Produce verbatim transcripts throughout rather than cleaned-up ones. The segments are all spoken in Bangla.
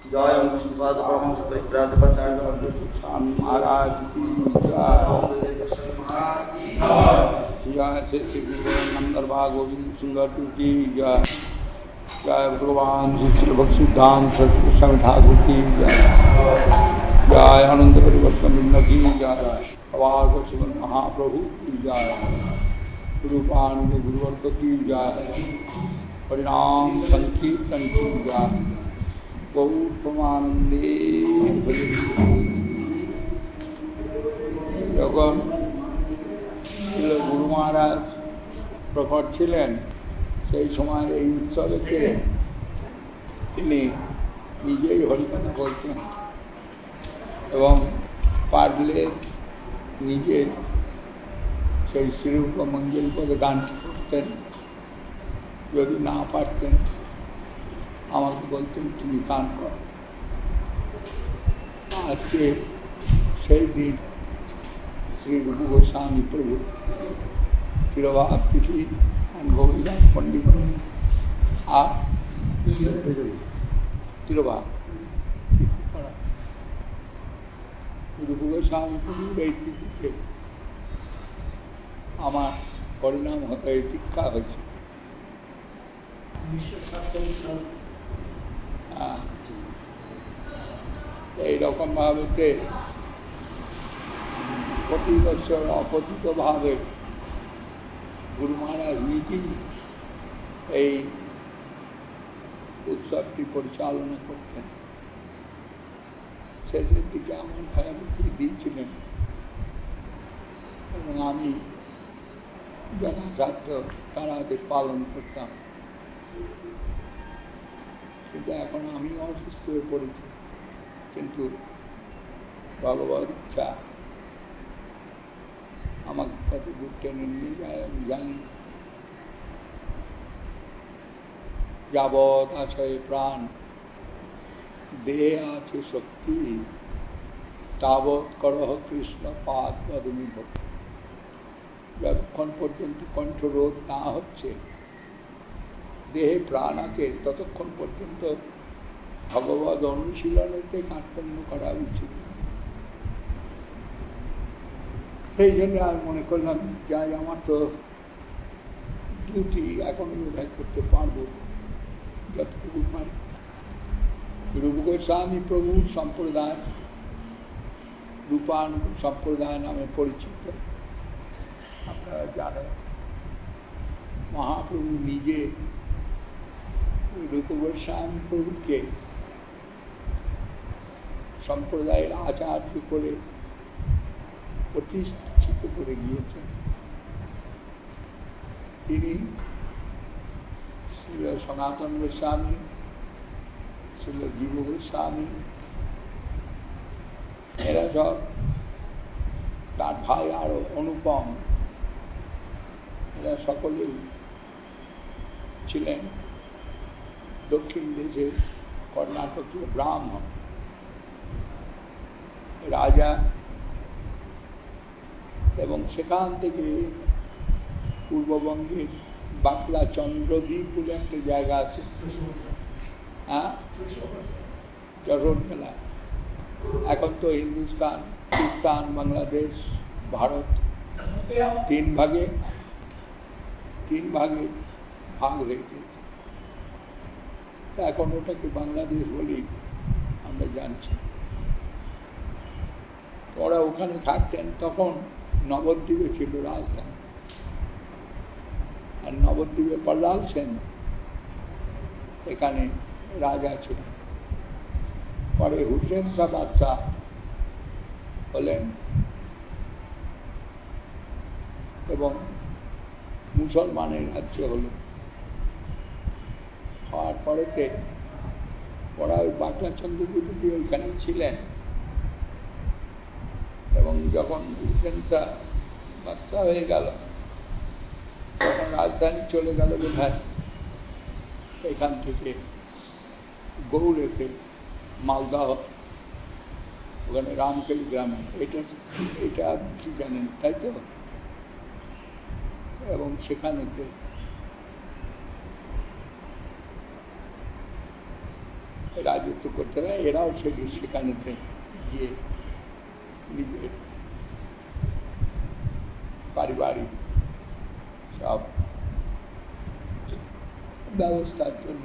जय मुंशीपाद ब्रह्म स्वामी महाराज की जय श्री श्री गुरु नंदर भाग गोविंद सुंदर की जय जय भगवान श्री श्री भक्तिधाम सत्संग ठाकुर की जय जय आनंद परिवर्तन की जय अवाग शिवन महाप्रभु की जय गुरुपान गुरुवर्ग की जय परिणाम संकीर्तन की जय गौतमानंदे যখন গুরু মহারাজ প্রকট ছিলেন সেই সময় এই উৎসবেতে তিনি নিজেই হরিকথা বলতেন এবং পারলে নিজে সেই শ্রীরূপ মঞ্জুরি পদে গানটি করতেন। যদি না পারতেন আমাকে বলতেন তুমি গান করো। আজকে সেই দিন শ্রী রূপ গোস্বামী প্রভু তিরোভাব তিথি গৌরীদাস পণ্ডিত আর তিরোভাব রূপ গোস্বামী প্রভুর এই তিথিতে আমার পরিণাম হতে দীক্ষা হয়েছে। এইরকম ভাবে প্রতি বছর অপতিত ভাবে গুরু মহারাজ নিজেই এই উৎসবটি পরিচালনা করতেন। শেষের দিকে আমার খেলাধুলি দিয়েছিলেন এবং আমি যথাসাধ্য তারাদের পালন করতাম। কিন্তু এখন আমি অসুস্থ হয়ে পড়েছি, কিন্তু ভগবত ইচ্ছা আমাকে কত দূর টেনে নিয়ে যায় আমি জানি। যাবৎ আছে প্রাণ দেহে আছে শক্তি তাবৎ করহ কৃষ্ণ পাদ পদমি ভক্তি। যতক্ষণ পর্যন্ত কণ্ঠরোধ না হচ্ছে, দেহে প্রাণ আছে, ততক্ষণ পর্যন্ত ভগবত অনুশীলনেতে কার্পণ্য করা উচিত। সেই জন্য আমি মনে করলাম যাই আমার তো ডিউটি এখন বোধহয় করতে পারবো যতটুকু পারি। রূপ গোস্বামী প্রভুর সম্প্রদায় রূপান সম্প্রদায় নামে পরিচিত। আপনারা জানেন মহাপ্রভু নিজে রূপ গোস্বামী প্রভুকে সম্প্রদায়ের আচার্য করে প্রতিষ্ঠিত করে গিয়েছেন। তিনি শ্রীল সনাতন গোস্বামী, শ্রীল জীব গোস্বামী, এরা সব তার ভাই আরো অনুপম, এরা সকলেই ছিলেন দক্ষিণ দেশের কর্ণাটকীয় ব্রাহ্মণ রাজা, এবং সেখান থেকে পূর্ববঙ্গের বাকলা চন্দ্রদ্বীপ বলে একটা জায়গা আছে, হ্যাঁ যশোর জেলা। এখন তো হিন্দুস্তান, পাকিস্তান, বাংলাদেশ, ভারত তিন ভাগে তিন ভাগে ভাগ হয়ে গেছে। এখন ওটাকে বাংলাদেশ বলেই আমরা জানছি। ওরা ওখানে থাকতেন, তখন নবদ্বীপে ছিল রাজধানী, আর নবদ্বীপে প্রহ্লাদ সেন এখানে রাজা ছিলেন। পরে হুসেন শাহ বাদশাহ হলেন এবং মুসলমানের রাজ্য হল। হওয়ার পরেতে ওরা ওই বাকলা চন্দ্রদ্বীপে ওইখানে ছিলেন, এবং যখন হুসেন শাহ বাদশাহ হয়ে গেল তখন রাজধানী চলে গেল বোধহয় এখান থেকে গৌড়েতে, মালদাহ, ওখানে রামকেল গ্রামে। এটা এটা কি জানেন তাই তো? এবং সেখানেতে রাজত্ব করতে না, এরাও সেখানে গিয়ে নিজের পারিবারিক সব ব্যবস্থার জন্য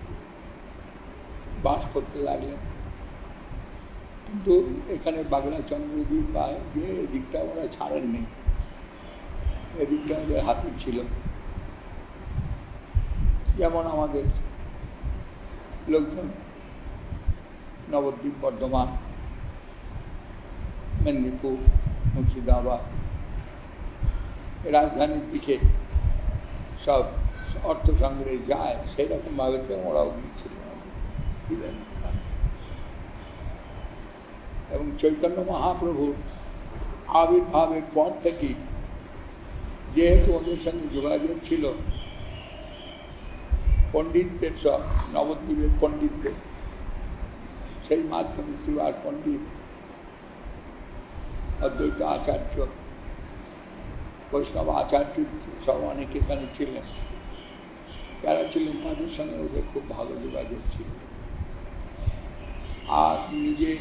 বাস করতে লাগলেন। কিন্তু এখানে বাগলা চন্দ্রদ্বীপ বা যে এদিকটা ওরা ছাড়েননি, এদিকটা ওদের হাতে ছিল। যেমন আমাদের লোকজন নবদ্বীপ, বর্ধমান, মেদিনীপুর, মুর্শিদাবাদ রাজধানীর দিকে সব অর্থ সংগ্রহে যায়, সেই রকম ভাবে ওরাও গিয়েছিল। এবং চৈতন্য মহাপ্রভুর আবির্ভাবের পর থেকে যেহেতু ওদের সঙ্গে যোগাযোগ ছিল, পণ্ডিতদের সব নবদ্বীপের পণ্ডিতদের, সেই মাধ্যমে শিবার পণ্ডিত, অদ্বৈত আচার্য, বৈষ্ণব আচার্য সব অনেকে এখানে ছিলেন। যারা ছিলেন তাদের সঙ্গে ওদের খুব ভালো যোগাযোগ ছিল। আর নিজে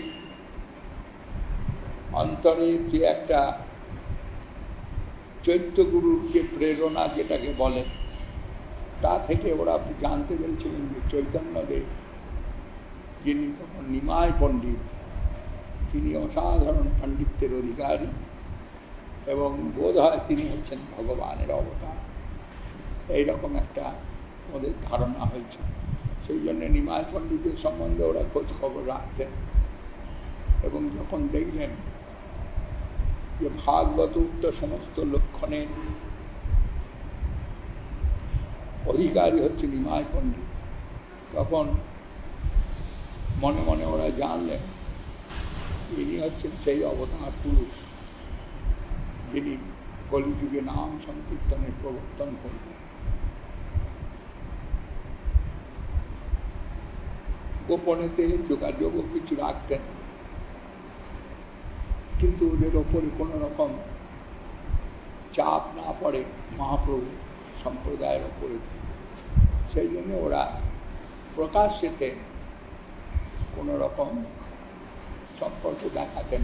অন্তরে যে একটা চৈত্যগুরুর যে প্রেরণা যেটাকে বলে, তা থেকে ওরা জানতে পেরেছিলেন যে চৈতন্যদেব, যিনি তখন নিমাই পণ্ডিত, তিনি অসাধারণ পাণ্ডিত্যের অধিকারী এবং বোধ হয় তিনি হচ্ছেন ভগবানের অবতার, এইরকম একটা ওদের ধারণা হয়েছে। সেই জন্য নিমাই পণ্ডিতের সম্বন্ধে ওরা খোঁজ খবর রাখতেন। এবং যখন দেখলেন যে ভাগবত উক্ত সমস্ত লক্ষণের অধিকারী হচ্ছে নিমাই পণ্ডিত, তখন মনে মনে ওরা জানলেন ইনি হচ্ছেন সেই অবতার পুরুষ যিনি কলিযুগে নাম সংকীর্তনের প্রবর্তন করবেন। গোপনেতে যোগাযোগও কিছু রাখতেন, কিন্তু ওদের ওপরে কোনো রকম চাপ না পড়ে মহাপ্রভু সম্প্রদায়ের ওপরে, সেই জন্য ওরা প্রকাশ্যেতে কোনো রকম সম্পর্ক দেখাতেন।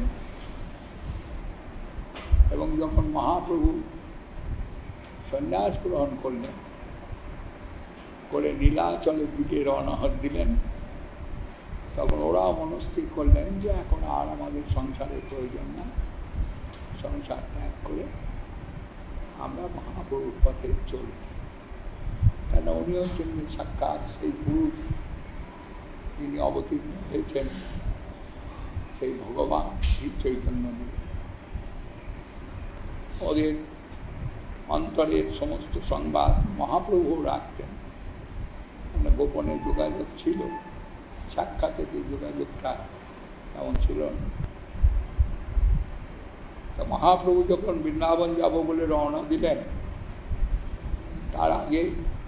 এবং যখন মহাপ্রভু সন্ন্যাস গ্রহণ করলেন, করে নীলাচলের দিকে রওনা দিলেন, তখন ওরাও মনস্থির করলেন যে এখন আর আমাদের সংসারের প্রয়োজন না, সংসার ত্যাগ করে আমরা মহাপ্রভুর পথে চলব। কেন উনি হচ্ছেন সাক্ষাৎ সেই পুরুষ যিনি অবতীর্ণ হয়েছেন, সেই ভগবান শ্রী চৈতন্যদেব। ওদের অন্তরের সমস্ত সংবাদ মহাপ্রভু রাখতেন, মানে গোপনে যোগাযোগ ছিল, সাক্ষাতের যে যোগাযোগটা তেমন ছিল না। তা মহাপ্রভু যখন বৃন্দাবন যাব বলে রওনা দিলেন, তার আগে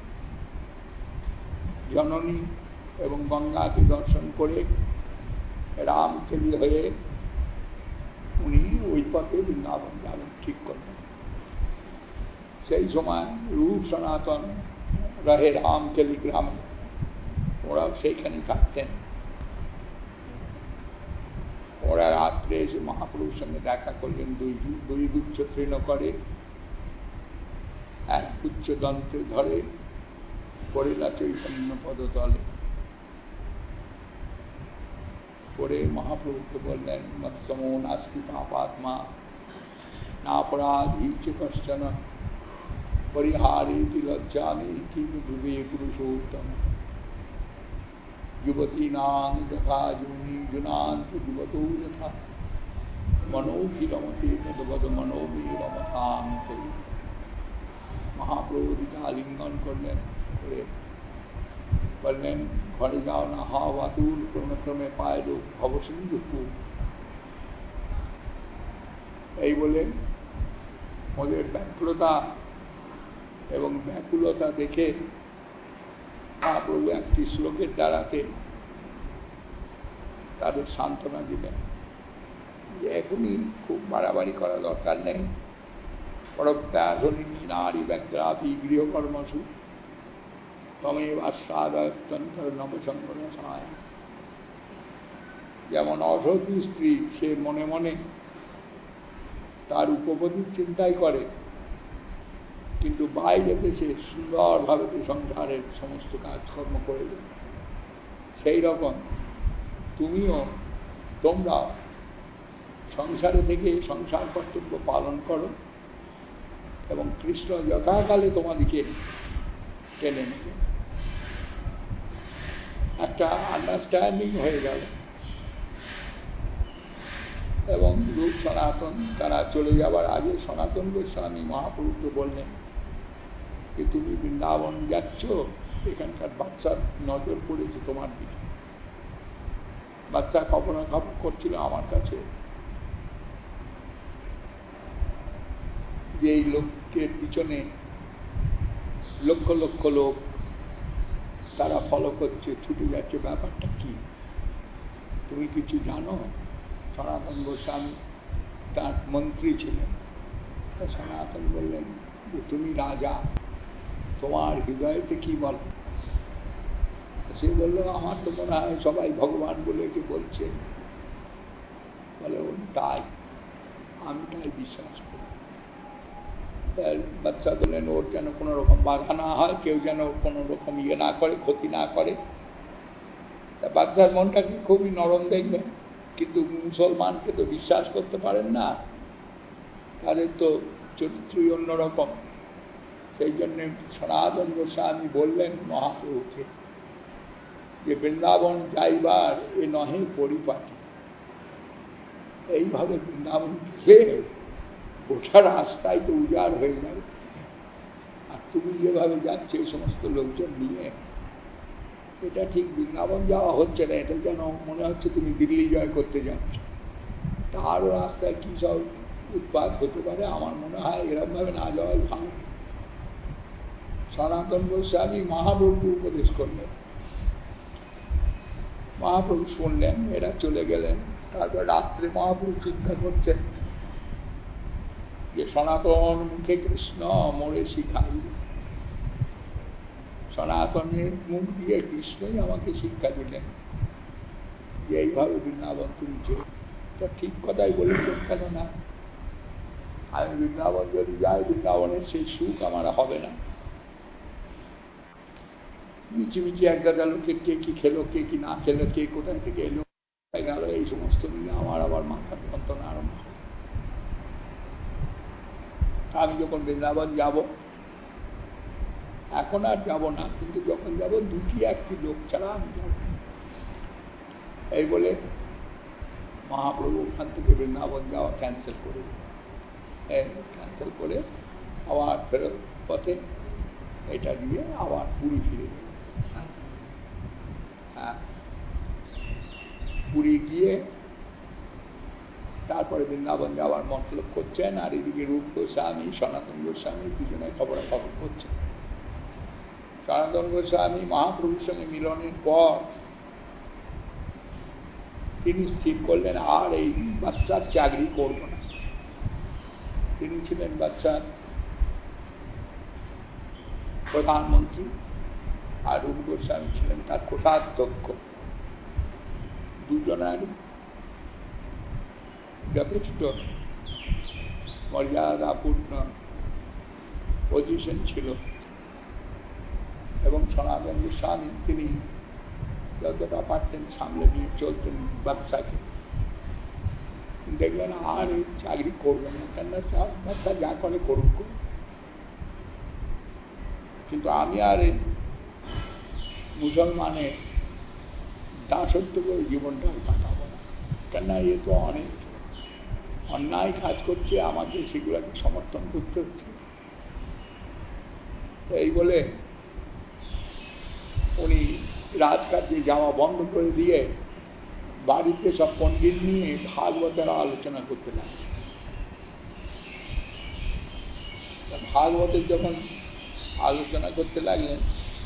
জননী এবং গঙ্গাকে দর্শন করে রামকেলি হয়ে উনি ওই পথে বৃন্দাবন যাবেন ঠিক করলেন। সেই সময় রূপ সনাতন রহে রামকেলি গ্রামে, ওরাও সেইখানে থাকতেন। ওরা রাত্রে এসে মহাপ্রভুর সঙ্গে দেখা করলেন, দুই দুই গুচ্ছ তৃণ করে, এক গুচ্ছ দন্তে ধরে পড়িলা চৈতন্য পদতলে। পরে মহাপ্রভুকে বললেন, মৎসমো নাস্তি পাপাত্মা নাপরাধী চ কশ্চন পরিহারেতি লজ্জামি কিম ধ্রুবে পুরুষোত্তম। যুবতীনাং যথা জুনি জুনান্ত যুবতৌ যথা মনোভি রমতে তদ্বদ মনোভি রমতাম। মহাপ্রভু দিকে আলিঙ্গন করলেন, করে বললেন, ঘরে যাও না, হাও বাতুল ক্রমে ক্রমে পায় লোক ভবসিন্ধু। এই বলে ওদের ব্যাকুলতা এবং ব্যাকুলতা দেখে মহাপ্রভু একটি শ্লোকের দ্বারাতে তাদের সান্ত্বনা দিলেন যে এখনই খুব বাড়াবাড়ি করা দরকার নেই। পরব্যাধনী নারী ব্যাগ্রাপি গৃহকর্মসু তমেব আস্বাদয়ন্তর নবসঙ্গরসায় যেমন অসতী স্ত্রী, সে মনে মনে তার উপপতির চিন্তাই করে, কিন্তু বাইরেতে সে সুন্দরভাবে সংসারের সমস্ত কাজকর্ম করে দেবে। সেই রকম তুমিও তোমরা সংসারে থেকে সংসার কর্তব্য পালন করো এবং কৃষ্ণ যথাকালে তোমাদেরকে টেনে নেবে। একটা আন্ডারস্ট্যান্ডিং হয়ে গেল এবং রূপ সনাতন তারা চলে যাবার আগে সনাতন গোস্বামী মহাপুরুষকে বললেন যে তুমি বৃন্দাবন যাচ্ছ, এখানকার বাচ্চার নজর পড়েছে তোমার দিকে। বাচ্চা খবরাখবর করছিল আমার কাছে যে এই লোকের পিছনে লক্ষ লক্ষ লোক তারা ফলো করছে, ছুটে যাচ্ছে, ব্যাপারটা কি তুমি কিছু জানো? সনাতন গোস্বামী তার মন্ত্রী ছিলেন। সনাতন বললেন যে তুমি রাজা, তোমার হৃদয়তে কি বলো? সে বলল আমার তো মনে হয় সবাই ভগবান বলে কি বলছে। বলে তাই, আমি তাই বিশ্বাস করি। বাচ্চা বললেন ওর যেন কোনো রকম বাধা না হয়, কেউ যেন কোনো রকম ইয়ে না করে, ক্ষতি না করে। বাচ্চার মনটাকে খুবই নরম দেখবেন, কিন্তু মুসলমানকে তো বিশ্বাস করতে পারেন না, তাদের তো চরিত্রই অন্যরকম। সেই জন্য সনাতন গোস্বামী বললেন মহাপ্রভুকে যে বৃন্দাবন যাইবার এ নহে পরিপাটি। এইভাবে বৃন্দাবন গিয়ে গোটা রাস্তায় তো উজাড় হয়ে যাবে, আর তুমি যেভাবে যাচ্ছে এই সমস্ত লোকজন নিয়ে, এটা ঠিক বৃন্দাবন যাওয়া হচ্ছে না, এটা যেন মনে হচ্ছে তুমি দিল্লি জয় করতে যাচ্ছ। তারও রাস্তায় কি সব উৎপাত হতে পারে, আমার মনে হয় এরকম ভাবে না যাওয়াই ভালো। সনাতন গোস্বামী মহাপ্রভু উপদেশ করলেন, মহাপ্রভু শুনলেন, এরা চলে গেলেন। তারপর রাত্রে মহাপ্রভু চিন্তা করছেন যে সনাতন মুখে কৃষ্ণ মোরে শিখাই, সনাতনের মুখ দিয়ে কৃষ্ণই আমাকে শিক্ষা দিলেন যে এইভাবে বৃন্দাবন তুমি যে। তা ঠিক কথাই বলেছেন, কেন না? আমি বৃন্দাবন যদি যাই, বৃন্দাবনের সেই সুখ আমার হবে না। মিচিমিচি এক গাদা লোকের কে কি খেলো, কে কি না খেলো, কে কোথায় থেকে এলো গেল, এই সমস্ত নিয়ে আমার আবার মাথার যন্ত্রণা আরম্ভ হয়। আমি যখন বৃন্দাবন যাব, এখন আর যাব না, কিন্তু যখন যাব দুটি একটি লোক ছাড়া আমি যাব। এই বলে মহাপ্রভু ওখান থেকে বৃন্দাবন যাওয়া ক্যান্সেল করে ক্যান্সেল করে আবার ফেরত পথে এটা দিয়ে আবার পুরী ফিরে গেল। হ্যাঁ, পুরী গিয়ে তারপরে বৃন্দাবন যাওয়ার মতলব করছেন, আর এদিকে রূপ গোস্বামী সনাতন গোস্বামী দুজনে খবরাখবর করছেন। সনাতন গোস্বামী মহাপ্রভুর সঙ্গে মিলনের পর তিনি স্থির করলেন আর এই বাচ্চার চাকরি করব না। তিনি ছিলেন বাচ্চার প্রধানমন্ত্রী, আর রূপ গোস্বামী ছিলেন তার কোষাধ্যক্ষ। দুজনের যথেষ্ট মর্যাদাপূর্ণ পজিশন ছিল এবং সনাতন গোস্বামী তিনি যতটা পারতেন সামলে নিয়ে চলতেন বাচ্চাকে। দেখলেন আর এই চাকরি করবেন না, কেন বাচ্চা যা করে করুক, কিন্তু আমি আর এই মুসলমানের দাসত্ব করে জীবনটা কাটাবো না, কেন এ তো অনেক অন্যায় কাজ করছে, আমাকে সেগুলোকে সমর্থন করতে হচ্ছে। এই বলে উনি রাজকার্যে যাওয়া বন্ধ করে দিয়ে বাড়িতে সব পণ্ডিত নিয়ে ভাগবতের আলোচনা করতে লাগলেন। ভাগবতের যখন আলোচনা করতে লাগলেন,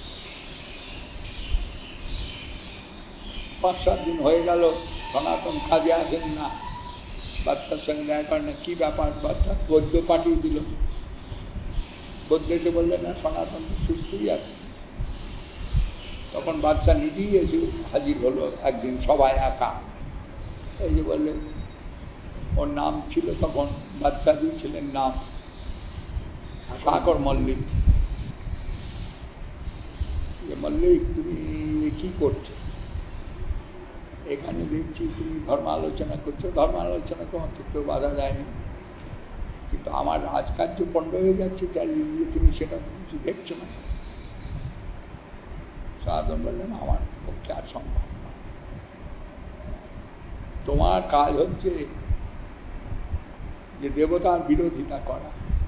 পাঁচ সাত দিন হয়ে গেল, সনাতন কাজে আসেন না, বাচ্চার সঙ্গে দেখা করেন না। কি ব্যাপার? বাচ্চা গদ্য পাঠিয়ে দিল। গদ্যকে বললেন না সনাতন সুস্থই আছে। তখন বাচ্চা নিজেই এসে হাজির হলো একদিন সবাই একা। এই যে বললেন ওর নাম ছিল তখন বাদশাহ ছিলেন নাম সাগর মল্লিক। মল্লিক তুমি কি করছো এখানে? দেখছি তুমি ধর্ম আলোচনা করছো। ধর্ম আলোচনা তোমাকে কেউ বাধা দেয়নি, কিন্তু আমার রাজকার্য পণ্ড হয়ে যাচ্ছে চারিদিকে, তুমি সেটা কিছু দেখছো না। সনাতন বললেন আমার পক্ষে আর সম্ভব না। তোমার কাজ হচ্ছে যে দেবতার বিরোধিতা করা।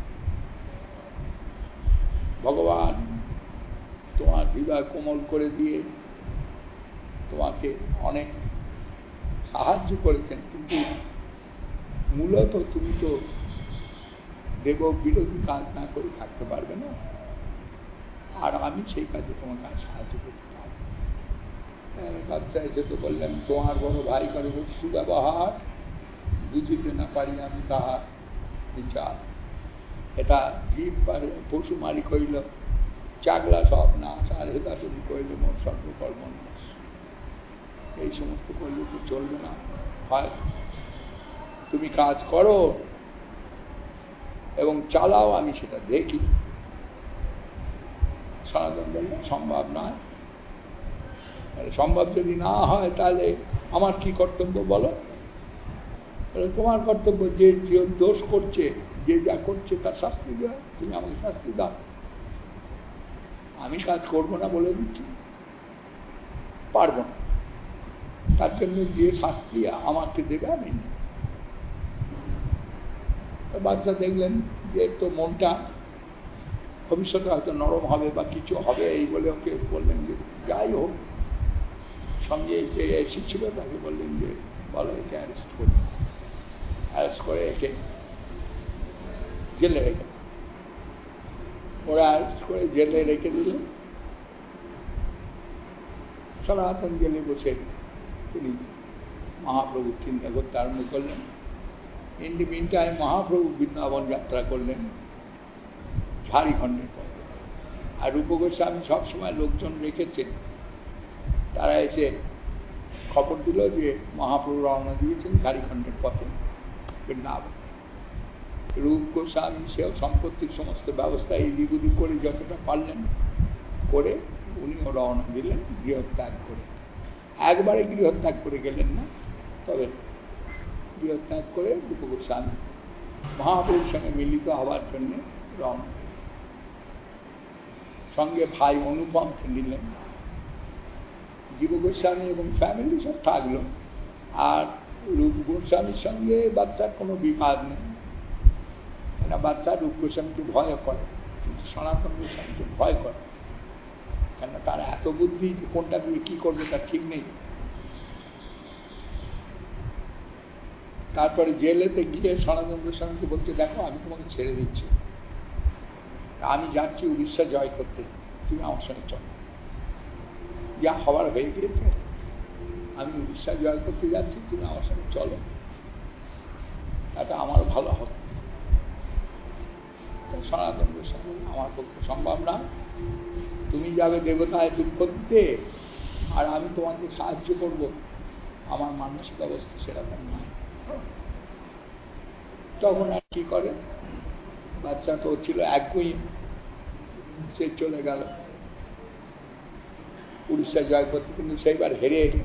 ভগবান তোমার হৃদয় কোমল করে দিয়ে তোমাকে অনেক সাহায্য করেছেন, কিন্তু মূলত তুমি তো দেব বিরোধী কাজ না করে থাকতে পারবে না, আর আমি সেই কাজে তোমাকে সাহায্য করতে পারবো। বাচ্চা এসে তো বললেন তোমার বড় ভাই করে সুব্যবহার বুঝিতে না পারি আমি তাহার বিচার। এটা জীব পারে পশু মালিক হইল চাগলা সব না আর হেতা তুমি কইলে মোট সর্বকর্ম নাশ। এই সমস্ত করলে তো চলবে না। হয় তুমি কাজ করো এবং চালাও, আমি সেটা দেখি। সনাতন বললে সম্ভব নয়। সম্ভব যদি না হয় তাহলে আমার কি কর্তব্য বলো? তোমার কর্তব্য যে যে দোষ করছে, যে যা করছে তার শাস্তি দেওয়া। তুমি আমাকে শাস্তি দাও, আমি কাজ করবো না বলে দিচ্ছি, পারবো না। তার জন্য যে শাস্তি আমাকে দেবে আমি। বাচ্চা দেখলেন যে তো মনটা ভবিষ্যতে হয়তো নরম হবে বা কিছু হবে, এই বলে ওকে বললেন যে যাই হোক। সঙ্গে যে এসেছিল তাকে বললেন যে বলো একে অ্যারেস্ট করুন। অ্যারেস্ট করে একে জেলে রেখে, ওরা অ্যারেস্ট করে জেলে রেখে দিল। সনাতন জেলে বসে তিনি মহাপ্রভুর চিন্তা করতে আরম্ভ করলেন। In the mean time Mahaprabhu Vrindavan যাত্রা করলেন ঝাড়খণ্ডের পথে। আর রূপ গোস্বামী সবসময় লোকজন রেখেছে, তারা এসে খবর দিল যে মহাপ্রভু রওনা দিয়েছেন ঝাড়খণ্ডের পথে বৃন্দাবন। রূপ গোস্বামী সেও সম্পত্তির সমস্ত ব্যবস্থা এদিক ওদিক করে যতটা পারলেন করে উনিও রওনা দিলেন গৃহত্যাগ করে। একবারে গৃহত্যাগ করে গেলেন না, তবে গৃহত্যাগ করে রূপ গোস্বামী মহাপ্রভুর সঙ্গে মিলিত হওয়ার জন্য রওনা। সঙ্গে ভাই অনুপমকে নিলেন। জীব গোস্বামী এবং ফ্যামিলি সব থাকলো। আর রূপ গোস্বামীর সঙ্গে বাচ্চার কোনো বিবাদ নেই, কেন বাচ্চা রূপ গোস্বামীকে ভয় করে, কিন্তু সনাতন গোস্বামীকে ভয় করে, কেন তার এত বুদ্ধি কোনটা দিয়ে কি করবে তার ঠিক নেই। তারপরে জেলেতে গিয়ে সনাতন গোস্বামীকে বলছে দেখো আমি তোমাকে ছেড়ে দিচ্ছি, আমি যাচ্ছি উড়িষ্যা জয় করতে, তুমি আমার সঙ্গে চলো। যা হওয়ার হয়ে গিয়েছে, আমি উড়িষ্যা জয় করতে যাচ্ছি, তুমি আমার সঙ্গে চলো, এটা আমার ভালো হবে। সনাতন গোস্বামী আমার পক্ষে সম্ভব না, তুমি যাবে দেবতায় দুঃখ দিতে আর আমি তোমাকে সাহায্য করব, আমার মানসিক অবস্থা সেরকম নয়। তখন আর কি করে, বাচ্চা তো ছিল একগুই, সে চলে গেল উড়িষ্যা জয় করতে, কিন্তু সেইবার হেরে এল।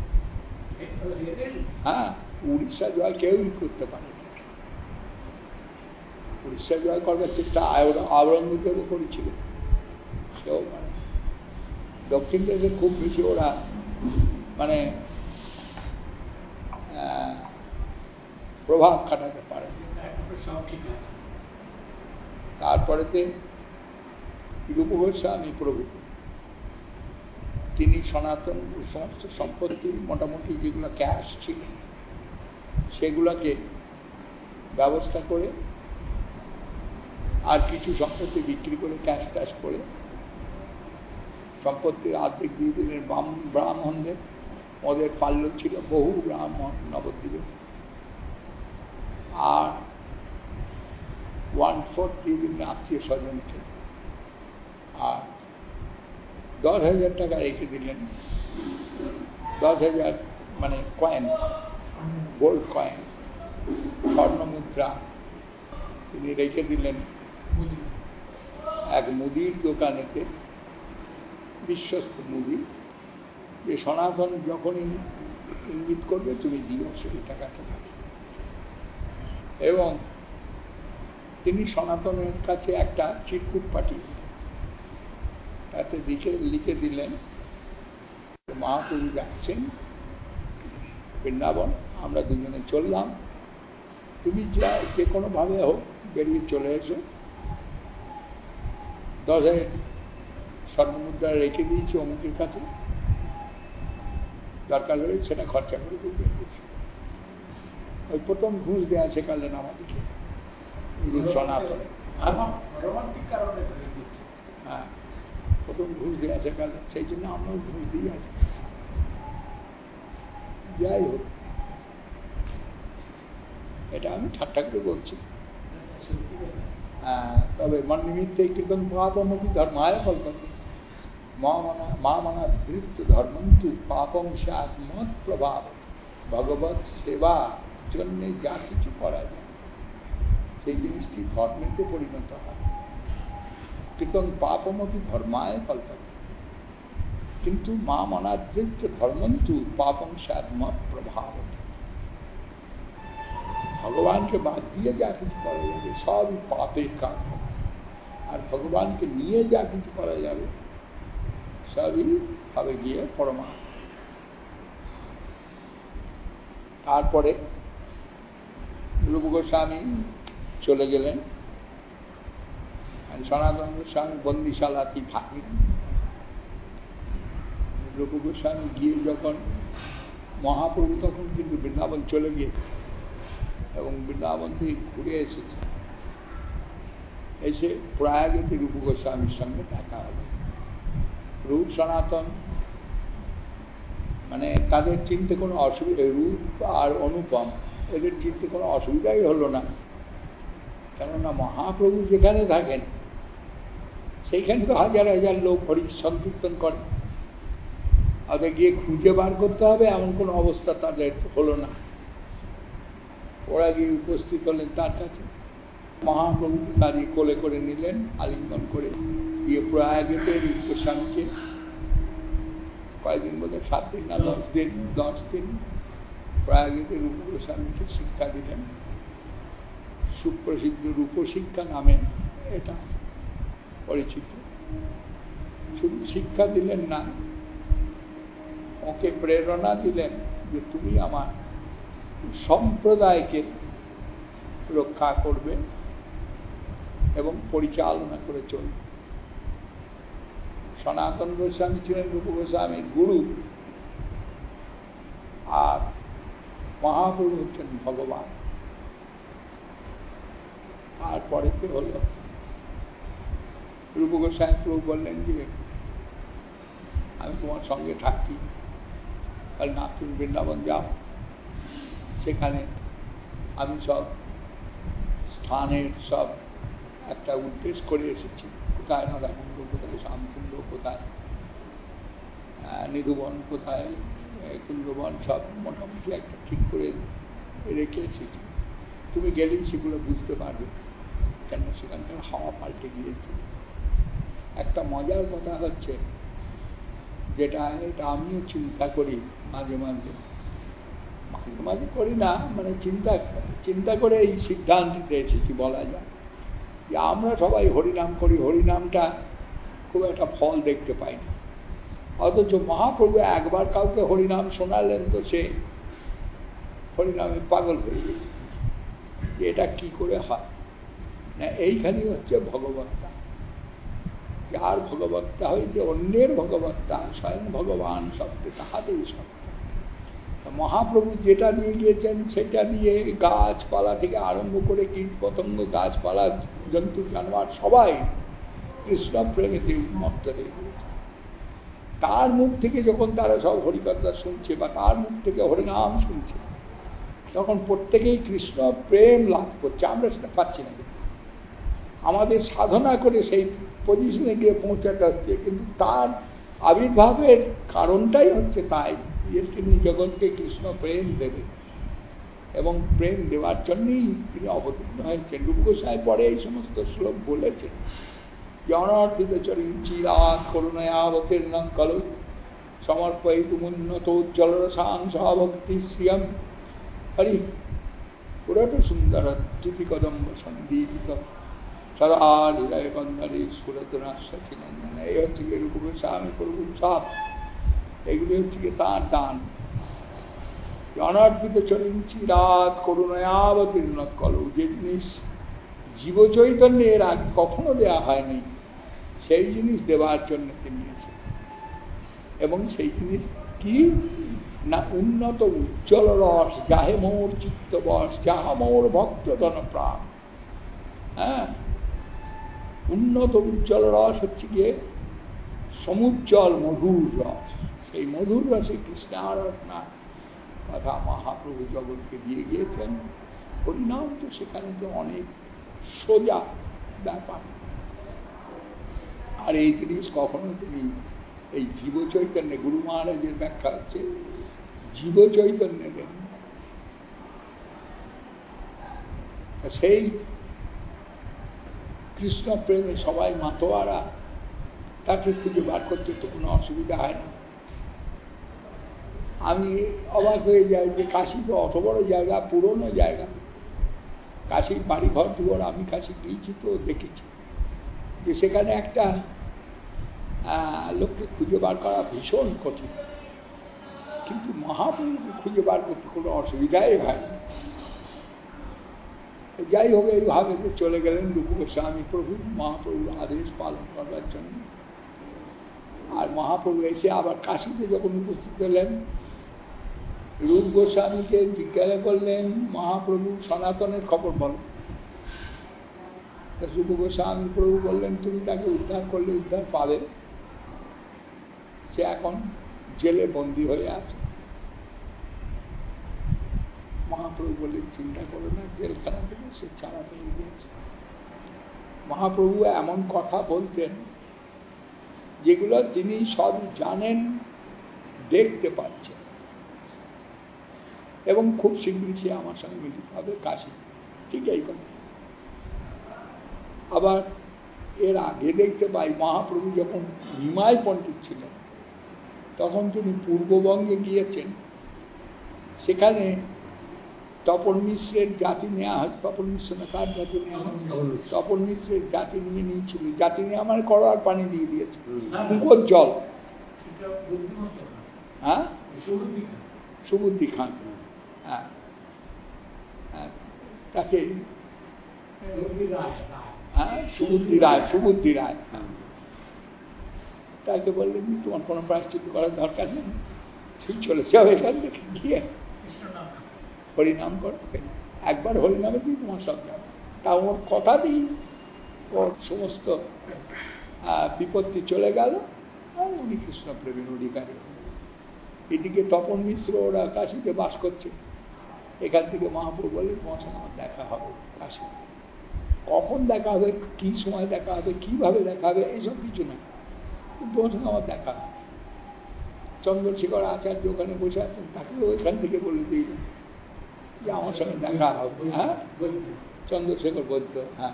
হ্যাঁ, উড়িষ্যা জয় কেউই করতে পারে। উড়িষ্যা জয় করবার চেষ্টা আওরঙ্গজেবও করেছিল, সেও মানে দক্ষিণ দেশে খুব বেশি ওরা মানে প্রভাব খাটাতে পারে। তারপরেতে রূপ গোস্বামী প্রভু তিনি সনাতন সমস্ত সম্পত্তি মোটামুটি যেগুলো ক্যাশ ছিল সেগুলোকে ব্যবস্থা করে আর কিছু সম্পত্তি বিক্রি করে ক্যাশ ট্যাশ করে সম্পত্তির অর্ধেক দিয়ে দিলেন ব্রাহ্মণদের। ওদের পাল্য ছিল বহু ব্রাহ্মণ নবদ্বীপে, আর ওয়ান ফোর্থ দিয়ে দিলেন আত্মীয় স্বজনকে, আর দশ হাজার টাকা রেখে দিলেন, দশ হাজার মানে কয়েন গোল্ড কয়েন, স্বর্ণ মুদ্রা তিনি রেখে দিলেন এক মুদির দোকানেতে, বিশ্বস্ত মুদি, যে সনাতন যখনই ইঙ্গিত করবে তুমি দিও সেই টাকাটা। এবং তিনি সনাতনের কাছে একটা চিরকুট পাঠিয়ে তাতে লিখে লিখে দিলেন, মহাপ্রভু যাচ্ছেন বৃন্দাবন, আমরা দুজনে চললাম, তুমি যা যে কোনোভাবে হোক বেরিয়ে চলে এসো। দশ হাজার স্বর্ণমুদ্রা রেখে দিয়েছি অমুকের কাছে, দরকার হলে সেটা খরচা করে দিয়ে দিয়েছি। ওই প্রথম ঘুষ দেওয়া শেখালেন আমাদেরকে সনাতনে। হ্যাঁ, প্রথম ঘুষ দেওয়া শেখালেন, সেই জন্য আমরাও ঘুষ দিয়ে আছি। যাই হোক, এটা আমি ঠাট্টা করে বলছি। তবে মন নিমিত্তে কীর্তন পাপমপি ধর্মায় কল্পতে মা মানা মা মানা বৃত্ত ধর্মন্তু পাপম স্যাৎ মত প্রভাব। ভগবত সেবা জন্যে যা কিছু করা যায় সেই জিনিসটি ধর্মেতে পরিণত হয়। কীর্তন পাপমপি ধর্মায় কল্পতে, কিন্তু মা মনাদৃত্য ধর্মন্তু পাপম স্যাৎ মত প্রভাব। ভগবানকে বাদ দিয়ে যা কিছু করা যাবে সবই পাপের কাজ, আর ভগবানকে নিয়ে যা কিছু করা যাবে সবই হবে গিয়ে পরমাত্মা। তারপরে রূপ গোস্বামী চলে গেলেন, সনাতন গোস্বামী বন্দিশালাতেই থাকেন। রূপ গোস্বামী গিয়ে যখন মহাপ্রভু তখন কিন্তু বৃন্দাবন চলে গিয়েছে এবং বৃন্দাবন থেকে ঘুরে এসেছে, এসে প্রয়াগেতে রূপ গোস্বামীর সঙ্গে দেখা হল। রূপ সনাতন মানে তাদের চিনতে কোনো অসুবিধা, রূপ আর অনুপম এদের চিনতে কোনো অসুবিধাই হলো না, কেননা মহাপ্রভু যেখানে থাকেন সেইখানে তো হাজার হাজার লোক হরি সংকীর্তন করে, ওদের গিয়ে খুঁজে বার করতে হবে এমন কোনো অবস্থা তাদের হলো না। ওরা গিয়ে উপস্থিত হলেন তার কাছে, মহাপ্রভু দাঁড়িয়ে কোলে করে নিলেন, আলিঙ্গন করে গিয়ে প্রয়াগেতে রূপ গোস্বামীকে কয়েকদিন বোধ সাত দিন না দশ দিন দশ দিন প্রয়াগেতে রূপ গোস্বামীকে শিক্ষা দিলেন। সুপ্রসিদ্ধ রূপশিক্ষা নামে এটা পরিচিত। শুধু শিক্ষা দিলেন না, ওকে প্রেরণা দিলেন যে তুমি আমার সম্প্রদায়কে রক্ষা করবে এবং পরিচালনা করে চলবে। সনাতন গোস্বামী ছিলেন রূপ গোস্বামীর গুরু, আর মহাপ্রভু হচ্ছেন ভগবান। তারপরেতে হল রূপ গোস্বামী প্রভু বললেন যে আমি তোমার সঙ্গে থাকি, আর না তুমি বৃন্দাবন যাও, সেখানে আমি সব স্থানের সব একটা উদ্দেশ্য করে এসেছি, কোথায় রাধাকুণ্ড, কোথায় শ্যামকুণ্ড, কোথায় নিধুবন, কোথায় কুঞ্জবন, সব মোটামুটি একটা ঠিক করে রেখে এসেছি। তুমি গেলেই সেগুলো বুঝতে পারবে, কেন সেখানকার হাওয়া পাল্টে গিয়েছে। একটা মজার কথা হচ্ছে, যেটা এটা আমিও চিন্তা করি মাঝে মাঝে মাঝে মাঝে করি না, মানে চিন্তা চিন্তা করে এই সিদ্ধান্তে এসেছি বলা যায় যে আমরা সবাই হরিনাম করি, হরিনামটা খুব একটা ফল দেখতে পাই না, অথচ মহাপ্রভু একবার কাউকে হরিনাম শোনালেন তো সে হরিনামে পাগল হয়ে গেছে। এটা কি করে হয় না, এইখানেই হচ্ছে ভগবত্তা। যার ভগবত্তা হয়েছে অন্যের ভগবত্তা, স্বয়ং ভগবান সত্য, তাহাতেই সত্য। মহাপ্রভু যেটা নিয়ে গিয়েছেন সেটা নিয়ে গাছপালা থেকে আরম্ভ করে কীট পতঙ্গ, গাছপালা, জন্তু জানোয়ার সবাই কৃষ্ণ প্রেমেতে উন্মত্ত হয়ে গিয়েছে। তার মুখ থেকে যখন তারা সব হরিকথা শুনছে বা তার মুখ থেকে হরিনাম শুনছে, তখন প্রত্যেকেই কৃষ্ণ প্রেম লাভ করছে। আমরা সেটা পাচ্ছি না, আমাদের সাধনা করে সেই পজিশনে গিয়ে পৌঁছাতে হচ্ছে, কিন্তু তার আবির্ভাবের কারণটাই হচ্ছে তাই, যে তিনি জগৎকে কৃষ্ণ প্রেম দেবে। এবং প্রেম দেওয়ার জন্যই তিনি অবতীর্ণ হয়েছেন। রূপ গোস্বামী পরে এই সমস্ত শ্লোক বলেছেন যে অনর্থিত চরিচিরাৎ করুণয়া অবতীর্ণ কলু সমর্পয়িতুমুন্নত উজ্জ্বলরসাং সভক্তি শ্রিয়ম হরি পুরোটা সুন্দর ত্রিকদম্ব সন্দীপিত সদা হৃদয় কন্দরে সুরতনার সচিনন্দন। এই হচ্ছে গিয়ে রূপ গোস্বামী প্রভুর সব, এগুলি হচ্ছে গিয়ে তাঁর দান। অনর্পিত চরিচিরাৎ করুণয়াবতীর্ণ কলু, যে জিনিস জীব চৈতন্যের আগে কখনো দেওয়া হয়নি সেই জিনিস দেওয়ার জন্য তিনি এসেছেন। এবং সেই জিনিস কি না উন্নত উজ্জ্বল রস, যাহে মোর চিত্তবশ, যাহা মোর ভক্তজন প্রাণ। হ্যাঁ, উন্নত উজ্জ্বল রস হচ্ছে গিয়ে সমুজ্জ্বল মধুর রস। সেই মধুর রসে কৃষ্ণারাধনা কথা মহাপ্রভু জগৎকে দিয়ে গিয়েছেন। হরিনাম তো সেখানে তো অনেক সোজা ব্যাপার। আর এই জিনিস কখনো তিনি এই জীব চৈতন্যে, গুরু মহারাজের ব্যাখ্যা হচ্ছে জীব চৈতন্যে দেন। সেই কৃষ্ণ প্রেমে সবাই মাতোয়ারা, তাকে খুঁজে বার করতে তো কোনো অসুবিধা হয় না। আমি অবাক হয়ে যাই যে কাশী তো অত বড় জায়গা, পুরনো জায়গা, কাশীর বাড়ি ঘর দুয়ার আমি কাশী গিয়েছি তো দেখেছি যে সেখানে একটা লোককে খুঁজে বার করা ভীষণ কঠিন, কিন্তু মহাপ্রভুকে খুঁজে বার করতে কোনো অসুবিধাই হয় না। যাই হোক, এইভাবে চলে গেলেন রূপ গোস্বামী প্রভু মহাপ্রভুর আদেশ পালন করার জন্য। আর মহাপ্রভু এসে আবার কাশীতে যখন উপস্থিত হলেন, রূপ গোস্বামীকে জিজ্ঞাসা করলেন মহাপ্রভু সনাতনের খবর বলো। রূপ গোস্বামী প্রভু বললেন তুমি তাকে উদ্ধার করলে উদ্ধার পাবে, সে এখন জেলে বন্দী হয়ে আছে। মহাপ্রভু বললেন চিন্তা করো না, জেলখানা থেকে সে ছাড়া পেয়ে গিয়েছে। মহাপ্রভু এমন কথা বলতেন যেগুলো তিনি সব জানেন, দেখতে পাচ্ছেন, এবং খুব শীঘ্রই সে আমার সঙ্গে মিলিত হবে কাশী। ঠিক এই কথা। আবার এর আগে দেখতে পাই মহাপ্রভু যখন নিমাই পণ্ডিত ছিলেন তখন তিনি পূর্ববঙ্গে গিয়েছেন। সেখানে তপন মিশ্রের জাতি নেওয়া হয়। তপন মিশ্র না কার জাতি নেওয়া হয়? তপন মিশ্রের জাতি নিয়ে নিয়েছিল। জাতি নিয়ে আমার কড়ার পানি দিয়ে দিয়েছে, পুকুর জল। হ্যাঁ, সুবুদ্ধি খান। হ্যাঁ, তাকে হ্যাঁ সুবুদ্ধি রায়, সুবুদ্ধি রায়। তাকে বললেন তোমার কোনো প্রায়শ্চিত করার দরকার নেই, ঠিক চলে যাও এখান থেকে গিয়ে হরিনাম করবে। একবার হরিনামে দিই তোমার সব যাবে। তা ওর কথা দিই, ওর সমস্ত বিপত্তি চলে গেল, আর উনি কৃষ্ণ প্রেমের অধিকারী। এদিকে তপন মিশ্র ওরা কাশীতে বাস করছে। এখান থেকে মহাপ্রভু বলে তোমার সঙ্গে আমার দেখা হবে কাশী। কখন দেখা হবে, কি সময় দেখা হবে, কিভাবে দেখা হবে, এইসব কিছু না, তোমার সঙ্গে আমার দেখা হবে। চন্দ্রশেখর আচার্য ওখানে বসে আছেন, তাকে ওইখান থেকে বলে দিই যে আমার সঙ্গে দেখা হবে। হ্যাঁ, চন্দ্রশেখর বৈদ্য। হ্যাঁ,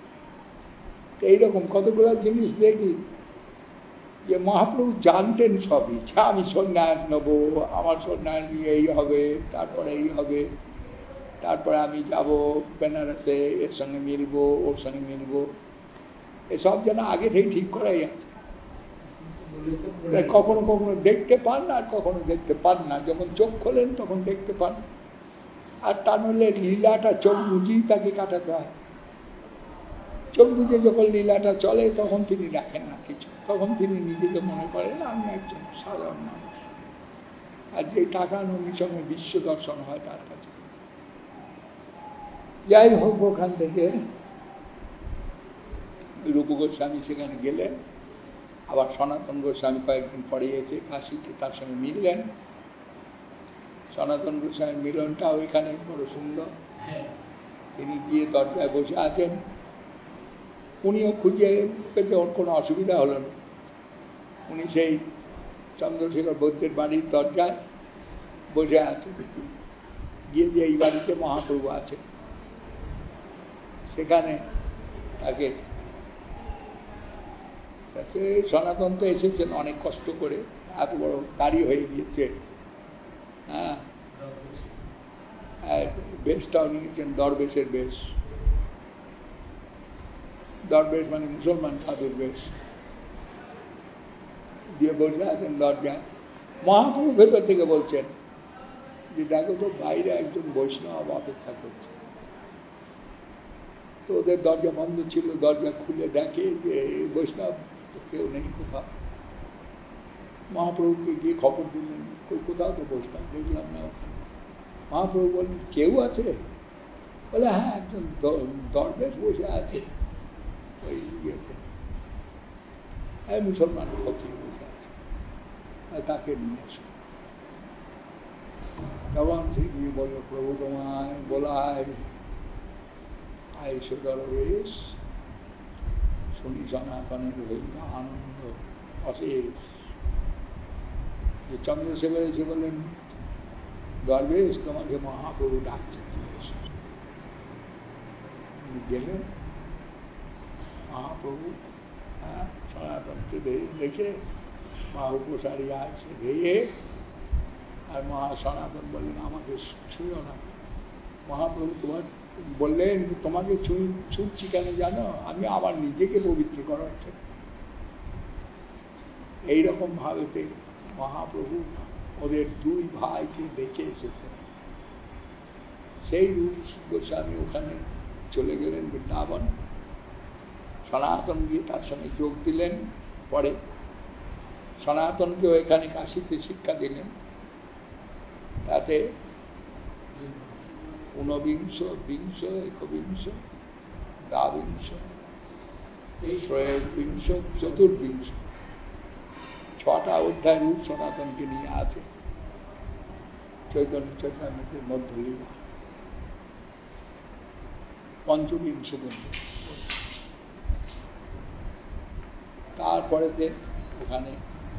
এইরকম কতগুলো জিনিস দেখি যে মহাপ্রভু জানতেন সবই, যে আমি সন্ন্যাস নেবো, আমার সন্ন্যাস নিয়ে এই হবে, তারপরে এই হবে, তারপরে আমি যাব বেনারসে, এর সঙ্গে মিলবো, ওর সঙ্গে মিলবো, এসব যেন আগে থেকে ঠিক করাই আছে। কখনো কখনো দেখতে পান আর কখনো দেখতে পান না। যখন চোখ খোলেন তখন দেখতে পান, আর তা নইলে লীলাটা চোখ বুঝেই তাকে কাটাতে হয়। চোখ বুঝে যখন লীলাটা চলে তখন তিনি দেখেন না কিছু, তখন তিনি নিজেকে মনে করেন আমি একজন সাধারণ মানুষ। আর যে টাকা নদীর সঙ্গে বিশ্ব দর্শন হয় তার কাছে। যাই হোক, ওখান থেকে রূপ গোস্বামী সেখানে গেলেন। আবার সনাতন গোস্বামী কয়েকদিন পরে এসে কাশীতে তার সঙ্গে মিললেন। সনাতন গোস্বামীর মিলনটাও এখানে বড় সুন্দর। তিনি গিয়ে দরজায় বসে আছেন, উনিও খুঁজে পেতে ওর কোনো অসুবিধা হল না। উনি সেই চন্দ্রশেখর বৈদ্যের বাড়ির দরজায় বসে আছেন। গিয়ে যে এই বাড়িতে মহাপ্রভু আছে সেখানে তাকে তাকে সনাতন তো এসেছেন অনেক কষ্ট করে, এত বড় গাড়ি হয়ে গিয়েছে, হ্যাঁ বেশটাও নিয়েছেন দরবেশের বেশ, দরবেশ মানে মুসলমান সাধুর বেশ, দিয়ে বসে আছেন দরজায়। মহাপ্রভু ভেতর থেকে বলছেন যে দেখো তো বাইরে একজন বৈষ্ণব অপেক্ষা করছে। তো ওদের দরজা বন্ধ ছিল, দরজা খুলে দেখে যে বৈষ্ণব তো কেউ নেই কোথাও। মহাপ্রভুকে গিয়ে খবর দিলেন, কোথাও তো বৈষ্ণব দেখলাম না ওখানে। মহাপ্রভু বললেন কেউ আছে? বলে হ্যাঁ একজন দরবেশ বসে আছে ওই ইয়েতে, এই মুসলমান ফকির বসে আছে, তাকে নিয়ে আসো। তখন সে গিয়ে বলল প্রভু তোমায় বলায় আইসো দরবেশ, শুনি সনাতনের হইল আনন্দ অশেষ। চন্দ্রশেখর এসে বললেন দরবেশ তোমাকে মহাপ্রভু ডাকছে। গেলেন মহাপ্রভু, হ্যাঁ সনাতনকে দেখে মহাপ্রসারী আছে ধেয়ে, আর মহা সনাতন বললেন আমাকে ছুঁয়ো না। মহাপ্রভু তোমার বললেন তোমাকে ছুঁই ছুঁচ্ছি কেন জানো? আমি আমার নিজেকে পবিত্র করার জন্য। এইরকম ভাবেতে মহাপ্রভু ওদের দুই ভাইকে দেখে এসেছেন। সেই রূপ গোস্বামী ওখানে চলে গেলেন বৃন্দাবন, সনাতন গিয়ে তার সঙ্গে যোগ দিলেন। পরে সনাতনকেও এখানে কাশীতে শিক্ষা দিলেন। তাতে ঊনবিংশ, বিংশ, একবিংশ, দ্বাবিংশ, ত্রয়োবিংশ, চতুর্বিংশ, ছটা অধ্যায় রূপ সনাতনকে নিয়ে আছে চৈতন্য চৈতন্যের মধ্যলীলা। পঞ্চবিংশ বন্ধু। তারপরেতে ওখানে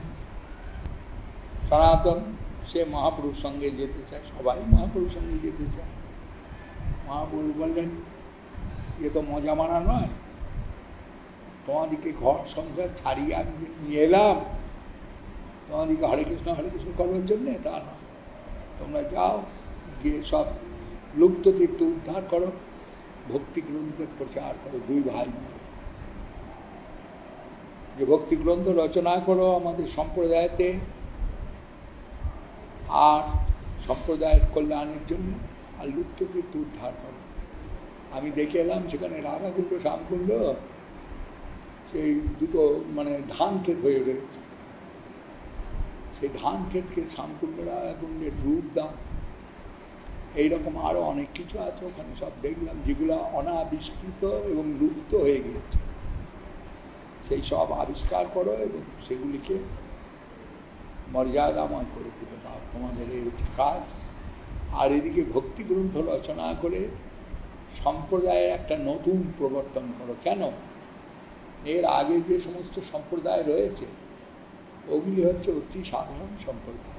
সনাতন সে মহাপুরুষ সঙ্গে যেতে চায়, সবাই মহাপুরুষ সঙ্গে যেতে চায়। মহাপুরুষ বললেন এ তো মজা মারা নয়, তোমাদিকে ঘর সংসার ছাড়িয়ে আমি নিয়ে এলাম তোমাদিকে হরে কৃষ্ণ হরে কৃষ্ণ করবার জন্যে, তা না। তোমরা যাও গিয়ে সব লুপ্ত তীর্থ উদ্ধার করো, ভক্তি গ্রন্থের প্রচার করো। দুই ভাই যে ভক্তি গ্রন্থ রচনা করো আমাদের সম্প্রদায়তে, আর সম্প্রদায়ের কল্যাণের জন্য, আর লুপ্ত তীর্থ উদ্ধার করো। আমি দেখে এলাম সেখানে রাধাকুণ্ড শ্যামকুণ্ড সেই দুটো মানে ধান ক্ষেত হয়ে রয়েছে। সেই ধান ক্ষেতকে শ্যামকুণ্ড রাধাকুণ্ডের রূপ দাও। এইরকম আরো অনেক কিছু আছে ওখানে, সব দেখলাম যেগুলো অনাবিষ্কৃত এবং লুপ্ত হয়ে গিয়েছে। সেই সব আবিষ্কার করো এবং সেগুলিকে মর্যাদাময় করে তুলে দাও, তোমাদের এই কাজ। আর এদিকে ভক্তি গ্রন্থ রচনা করে সম্প্রদায়ের একটা নতুন প্রবর্তন করো। কেন? এর আগে যে সমস্ত সম্প্রদায় রয়েছে ওগুলি হচ্ছে অতি সাধারণ সম্প্রদায়,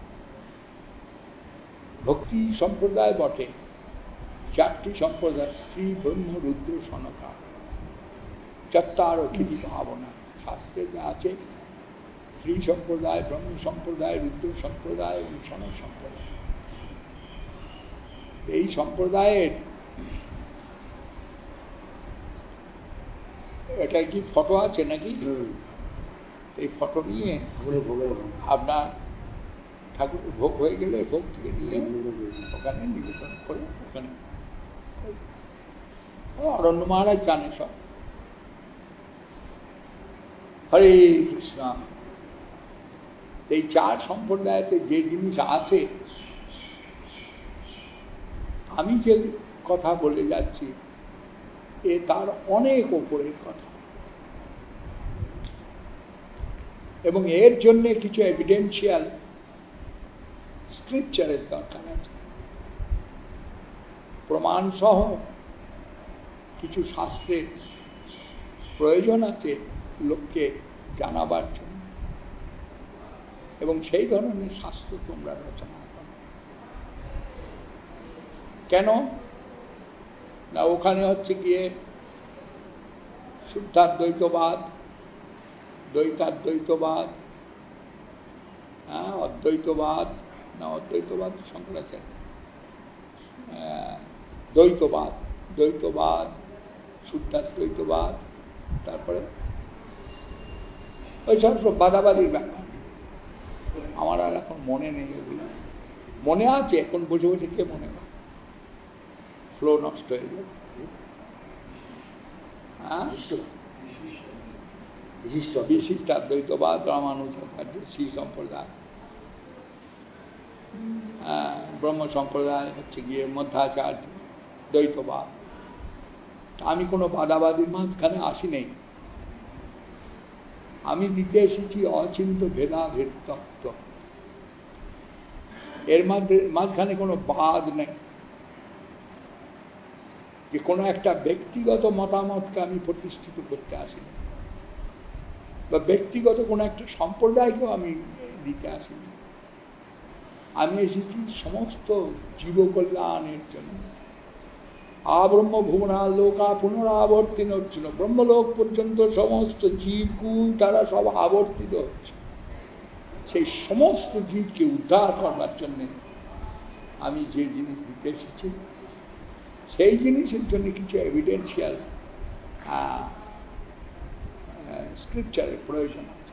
ভক্তি সম্প্রদায় বটে। চারটি সম্প্রদায়, শ্রী ব্রহ্ম রুদ্র সনকা, চারটার অখিতি ভাবনা শাস্ত্রে যা আছে, শ্রী সম্প্রদায়, ব্রহ্ম সম্প্রদায়, রুদ্র সম্প্রদায় এবং সনক সম্প্রদায়। এই সম্প্রদায়ের এটা কি ফটো আছে নাকি? এই ফটো নিয়ে আপনার ঠাকুর ভোগ হয়ে গেলে ভোগ থেকে নিলে ওখানে নিবেদন করে, ওখানে অরণ্য মহারাজ জানে সব। হরে কৃষ্ণ। এই চার সম্প্রদায়তে যে জিনিস আছে, আমি যে কথা বলে যাচ্ছি এ তার অনেক ওপরের কথা, এবং এর জন্য কিছু এভিডেন্সিয়াল স্ক্রিপচারের দরকার আছে, প্রমাণ সহ কিছু শাস্ত্রের প্রয়োজন আছে লোককে জানাবার জন্য, এবং সেই ধরনের শাস্ত্র তোমরা রচনা করো। কেন না ওখানে হচ্ছে গিয়ে শুদ্ধাদ্বৈতবাদ, দ্বৈতাদ্বৈতবাদ, হ্যাঁ অদ্বৈতবাদ না অদ্বৈতবাদ শঙ্করাচার্য, দ্বৈতবাদ, দ্বৈতবাদ, শুদ্ধাদ্বৈতবাদ, তারপরে ওই সব বাদাবাদির ব্যাপার আমার আর এখন মনে নেই। ওগুলো মনে আছে, এখন বসে বসে কে মনে হয়, ফ্লো নষ্ট হয়ে যাবে। হ্যাঁ বিশিষ্টাদ্বৈতবাদ, রামানুজাচার্য, শ্রী সম্প্রদায়, ব্রহ্ম সম্প্রদায় হচ্ছে গিয়ে মধ্যাচার্য, দ্বৈতবাদ। আমি কোনো বাদাবাদীর মাঝখানে আসি নেই, আমি দিতে এসেছি অচিন্ত ভেদাভেদ তত্ত্ব। এর মধ্যে মাঝখানে কোনো বাদ নেই যে কোনো একটা ব্যক্তিগত মতামতকে আমি প্রতিষ্ঠিত করতে আসিনি, বা ব্যক্তিগত কোনো একটা সম্প্রদায়কেও আমি দিতে আসিনি। আমি এসেছি সমস্ত জীবকল্যাণের জন্য। আব্রহ্ম ভুবনা লোকা পুনরাবর্তিন হচ্ছিল, ব্রহ্মলোক পর্যন্ত সমস্ত জীবকুল তারা সব আবর্তিত হচ্ছে। সেই সমস্ত জীবকে উদ্ধার করবার জন্য আমি যে জিনিস দিতে এসেছি, সেই জিনিসের জন্য কিছু এভিডেন্সিয়াল স্ক্রিপচারের প্রয়োজন আছে।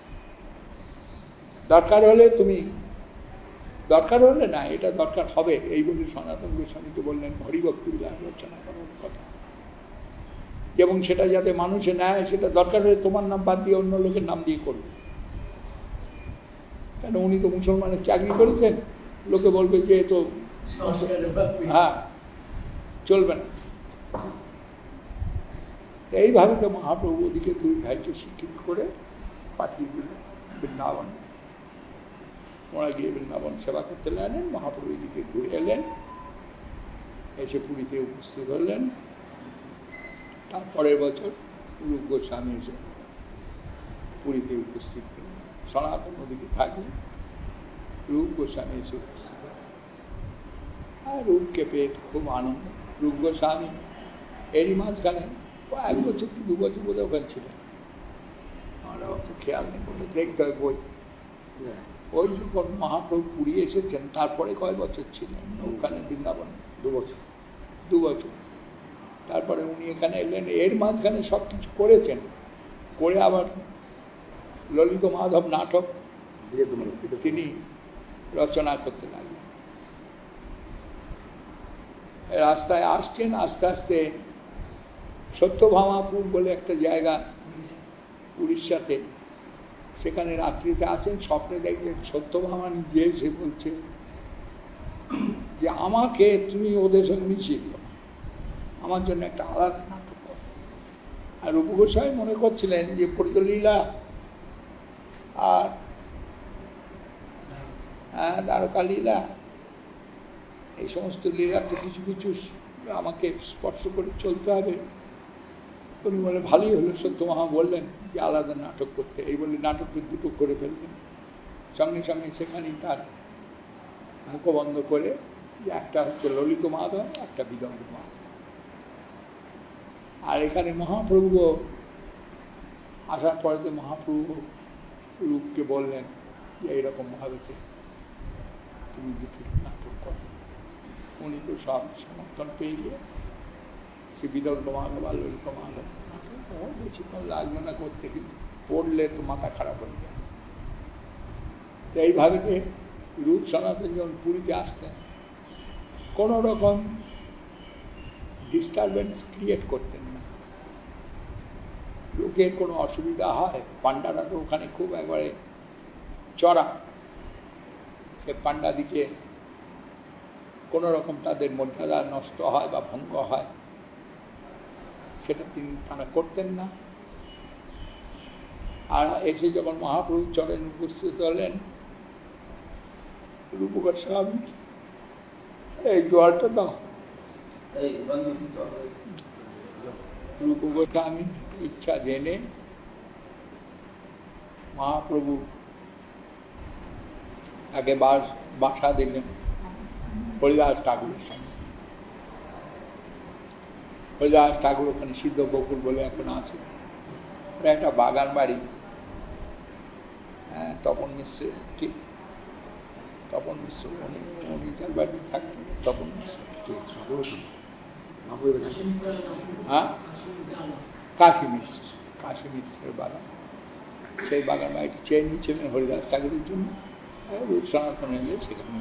দরকার হলে তুমি, দরকার হলে না, এটা দরকার হবে এই বলে সনাতন গোস্বামীকে বললেন হরিভক্তি বিলাস রচনা করার কথা, এবং সেটা যাতে মানুষে নেয়, সেটা দরকার হলে তোমার নাম বাদ দিয়ে অন্য লোকের নাম দিয়ে করবে। কেন, উনি তো মুসলমানের চাকরি করেছেন, লোকে বলবে যে তো হ্যাঁ চলবে না। এইভাবে তো মহাপ্রভু ওদিকে দুই ভাইকে শিক্ষিত করে পাঠিয়ে দিলেন বৃন্দাবন। ওরা গিয়ে বৃন্দাবন সেবা করতে লাগলেন, মহাপ্রভু এদিকে ঘুরে এলেন, এসে পুরীতে উপস্থিত হলেন। তারপরের বছর রূপ গোস্বামী এসে পুরীতে উপস্থিত হলেন, সনাতন ওদিকে থাকলে রূপ গোস্বামী এসে উপস্থিত হলেন। আর রূপকে পেয়ে খুব আনন্দ। রূপ গোস্বামী এরই মাঝখানে এক বছর কি দু বছর বোধহয় ওখানে ছিলেন, আমরা অত খেয়াল নেই, বলে দেখতে হয় বই। ওই যখন মহাপ্রভু পুরী এসেছেন তারপরে কয় বছর ছিলেন ওখানে বৃন্দাবনে? দু বছর দু বছর তারপরে উনি এখানে এলেন। এর মাঝখানে সব কিছু করেছেন, করে আবার ললিত মাধব নাটক তিনি রচনা করতে লাগলেন। রাস্তায় আসছেন, আস্তে আস্তে সত্যভামাপুর বলে একটা জায়গা উড়িষ্যাতে, সেখানে রাত্রিতে আছেন, স্বপ্নে দেখলেন সত্যভামা নিজে এসে বলছে যে আমাকে তুমি ওদের সঙ্গে মিশিয়ে দিও, আমার জন্য একটা আলাদা নাটক কর। আর রূপ গোস্বামী মনে করছিলেন যে পরিতলীলা আর হ্যাঁ দ্বারকা লীলা, এই সমস্ত লীলাতে কিছু কিছু আমাকে স্পর্শ করে চলতে হবে। উনি বলে ভালোই হলো, সত্যভামা বললেন যে আলাদা নাটক করতে। এই বলে নাটককে দুটো করে ফেললেন। সঙ্গে সঙ্গে সেখানেই তার মুখবন্ধ করে যে একটা হচ্ছে ললিত মাধব, একটা বিদগ্ধ মাধব। আর এখানে মহাপ্রভু আসার পরে মহাপ্রভু রূপকে বললেন যে এইরকম ভাবে তুমি দুটো নাটক করো। উনি তো সব সমর্থন পেয়ে গিয়ে সে বিদগ্ধ মাধব আর ললিত মাধব বেশিক্ষণ লাগবে না করতে, কিন্তু পড়লে তো মাথা খারাপ হয়ে যায়। তো এইভাবে যে রূপ সনাতন যখন পুরীতে আসতেন, কোনো রকম ডিস্টারবেন্স ক্রিয়েট করতেন না। লোকের কোনো অসুবিধা হয়, পান্ডারা তো ওখানে খুব একবারে চড়া, সে পান্ডাদিকে কোনো রকম তাদের মর্যাদা নষ্ট হয় বা ভঙ্গ হয়, সেটা তিনি তারা করতেন না। আর এসে যখন মহাপ্রভু চরণে উপস্থিত হলেন, রূপ গোস্বামী এই জলটা দাও, রূপ গোস্বামী ইচ্ছা জেনে মহাপ্রভু তাকে বাসা দিলেন হরিদাস ঠাকুরের সঙ্গে। হরিদাস ঠাকুর ওখানে সিদ্ধ বকুল বলে এখন আছে, একটা বাগান বাড়ি। হ্যাঁ, তপন মিশ্র, ঠিক তপন মিশ্র, উনি উনি তার বাড়ি থাকতেন তপন মিশ্র। হ্যাঁ, কাশী মিশ্র, কাশী মিশ্রের বাগান। সেই বাগান বাড়িটি চেয়ে নিচ্ছিলেন হরিদাস ঠাকুরের জন্য, রূপ সনাতন এলে সেখানে।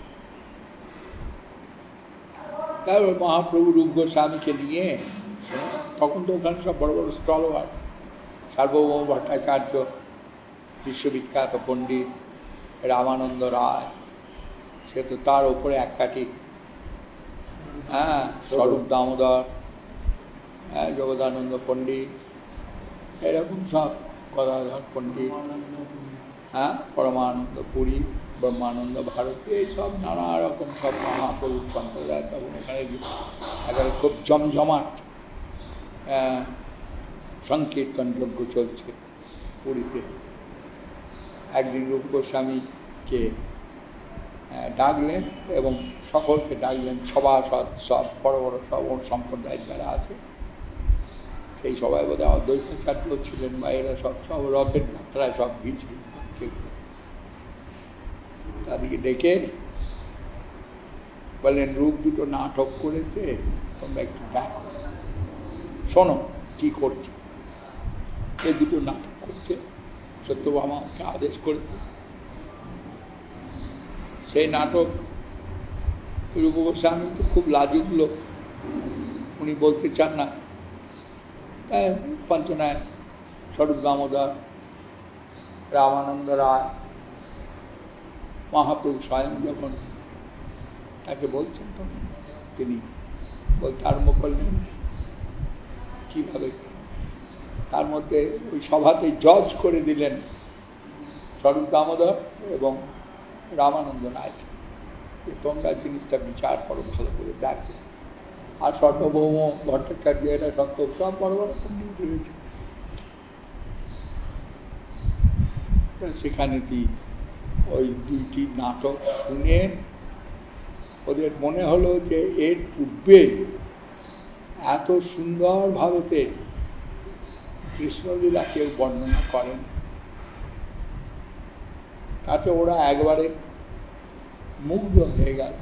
তারপর মহাপ্রভু রূপ গোস্বামীকে নিয়ে, তখন তো ওখানে সব বড় বড় স্টল হয়, সার্বভৌম ভট্টাচার্য বিশ্ববিখ্যাত পণ্ডিত, রামানন্দ রায়, সে তো তার ওপরে এক কাঠি, হ্যাঁ, স্বরূপ দামোদর, হ্যাঁ, জগদানন্দ পণ্ডিত, এরকম সব গদাধর পণ্ডিত, হ্যাঁ, পরমানন্দ পুরী, ব্রহ্মানন্দ ভারতী, এইসব নানা রকম সব মহাপ্রভু সম্প্রদায় তখন এখানে এখানে খুব জমজমাট সংকীর্তন যজ্ঞ চলছে পুরীতে। একদিন রূপ গোস্বামীকে ডাকলেন এবং সকলকে ডাকলেন, সভাসদ সব বড় বড় সব সম্প্রদায়ের যারা আছে, সেই সবাই বোধ হয় অদ্বৈতাচার্য ছিলেন বা এরা সব সব রথের যাত্রায় সব গিয়েছিল। তাদেরকে ডেকে বললেন, রূপ দুটো নাটক করেছে, তোমরা একটু দেখো, শোনো কি করছে। এই দুটো নাটক করছে, সত্যভামাকে আদেশ করেছে। সেই নাটক রূপ গোস্বামী তো খুব লাজুক লোক, উনি বলতে চান না। তাই পঞ্চনায় স্বরূপ দামোদর, রামানন্দ রায়, মহাপ্রভু স্বয়ং যখন তাকে বলছেন, তখন তিনি বলতে আরম্ভ করলেন কিভাবে। তার মধ্যে ওই সভাতে জজ করে দিলেন স্বরূপ দামোদর এবং রামানন্দ রায়, তোমরা জিনিসটা বিচার করো, ভালো করে দেখো। আর সর্বভৌম ভট্টাচার্য, এরা সব সব বড় বড় পণ্ডিত রয়েছে সেখানে। কি ওই দুইটি নাটক শুনে ওদের মনে হলো যে এর পূর্বে এত সুন্দরভাবে কৃষ্ণলীলা কেউ বর্ণনা করেন, তাতে ওরা একবারে মুগ্ধ হয়ে গেল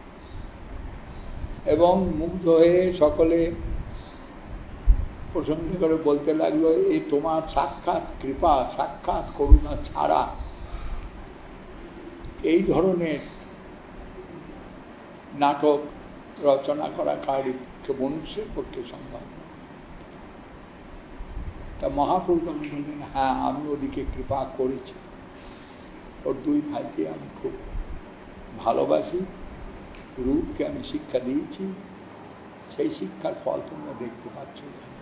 এবং মুগ্ধ হয়ে সকলে প্রশংসা করে বলতে লাগলো, এই তোমার সাক্ষাৎ কৃপা, সাক্ষাৎ করুণা ছাড়া এই ধরনের নাটক রচনা করা কারো মনুষ্যের পক্ষে সম্ভব। তা মহাপ্রভু বললেন, হ্যাঁ, আমি ওদিকে কৃপা করেছি, ওর দুই ভাইকে আমি খুব ভালোবাসি, রূপকে আমি শিক্ষা দিয়েছি, সেই শিক্ষার ফল তোমরা দেখতে পাচ্ছ।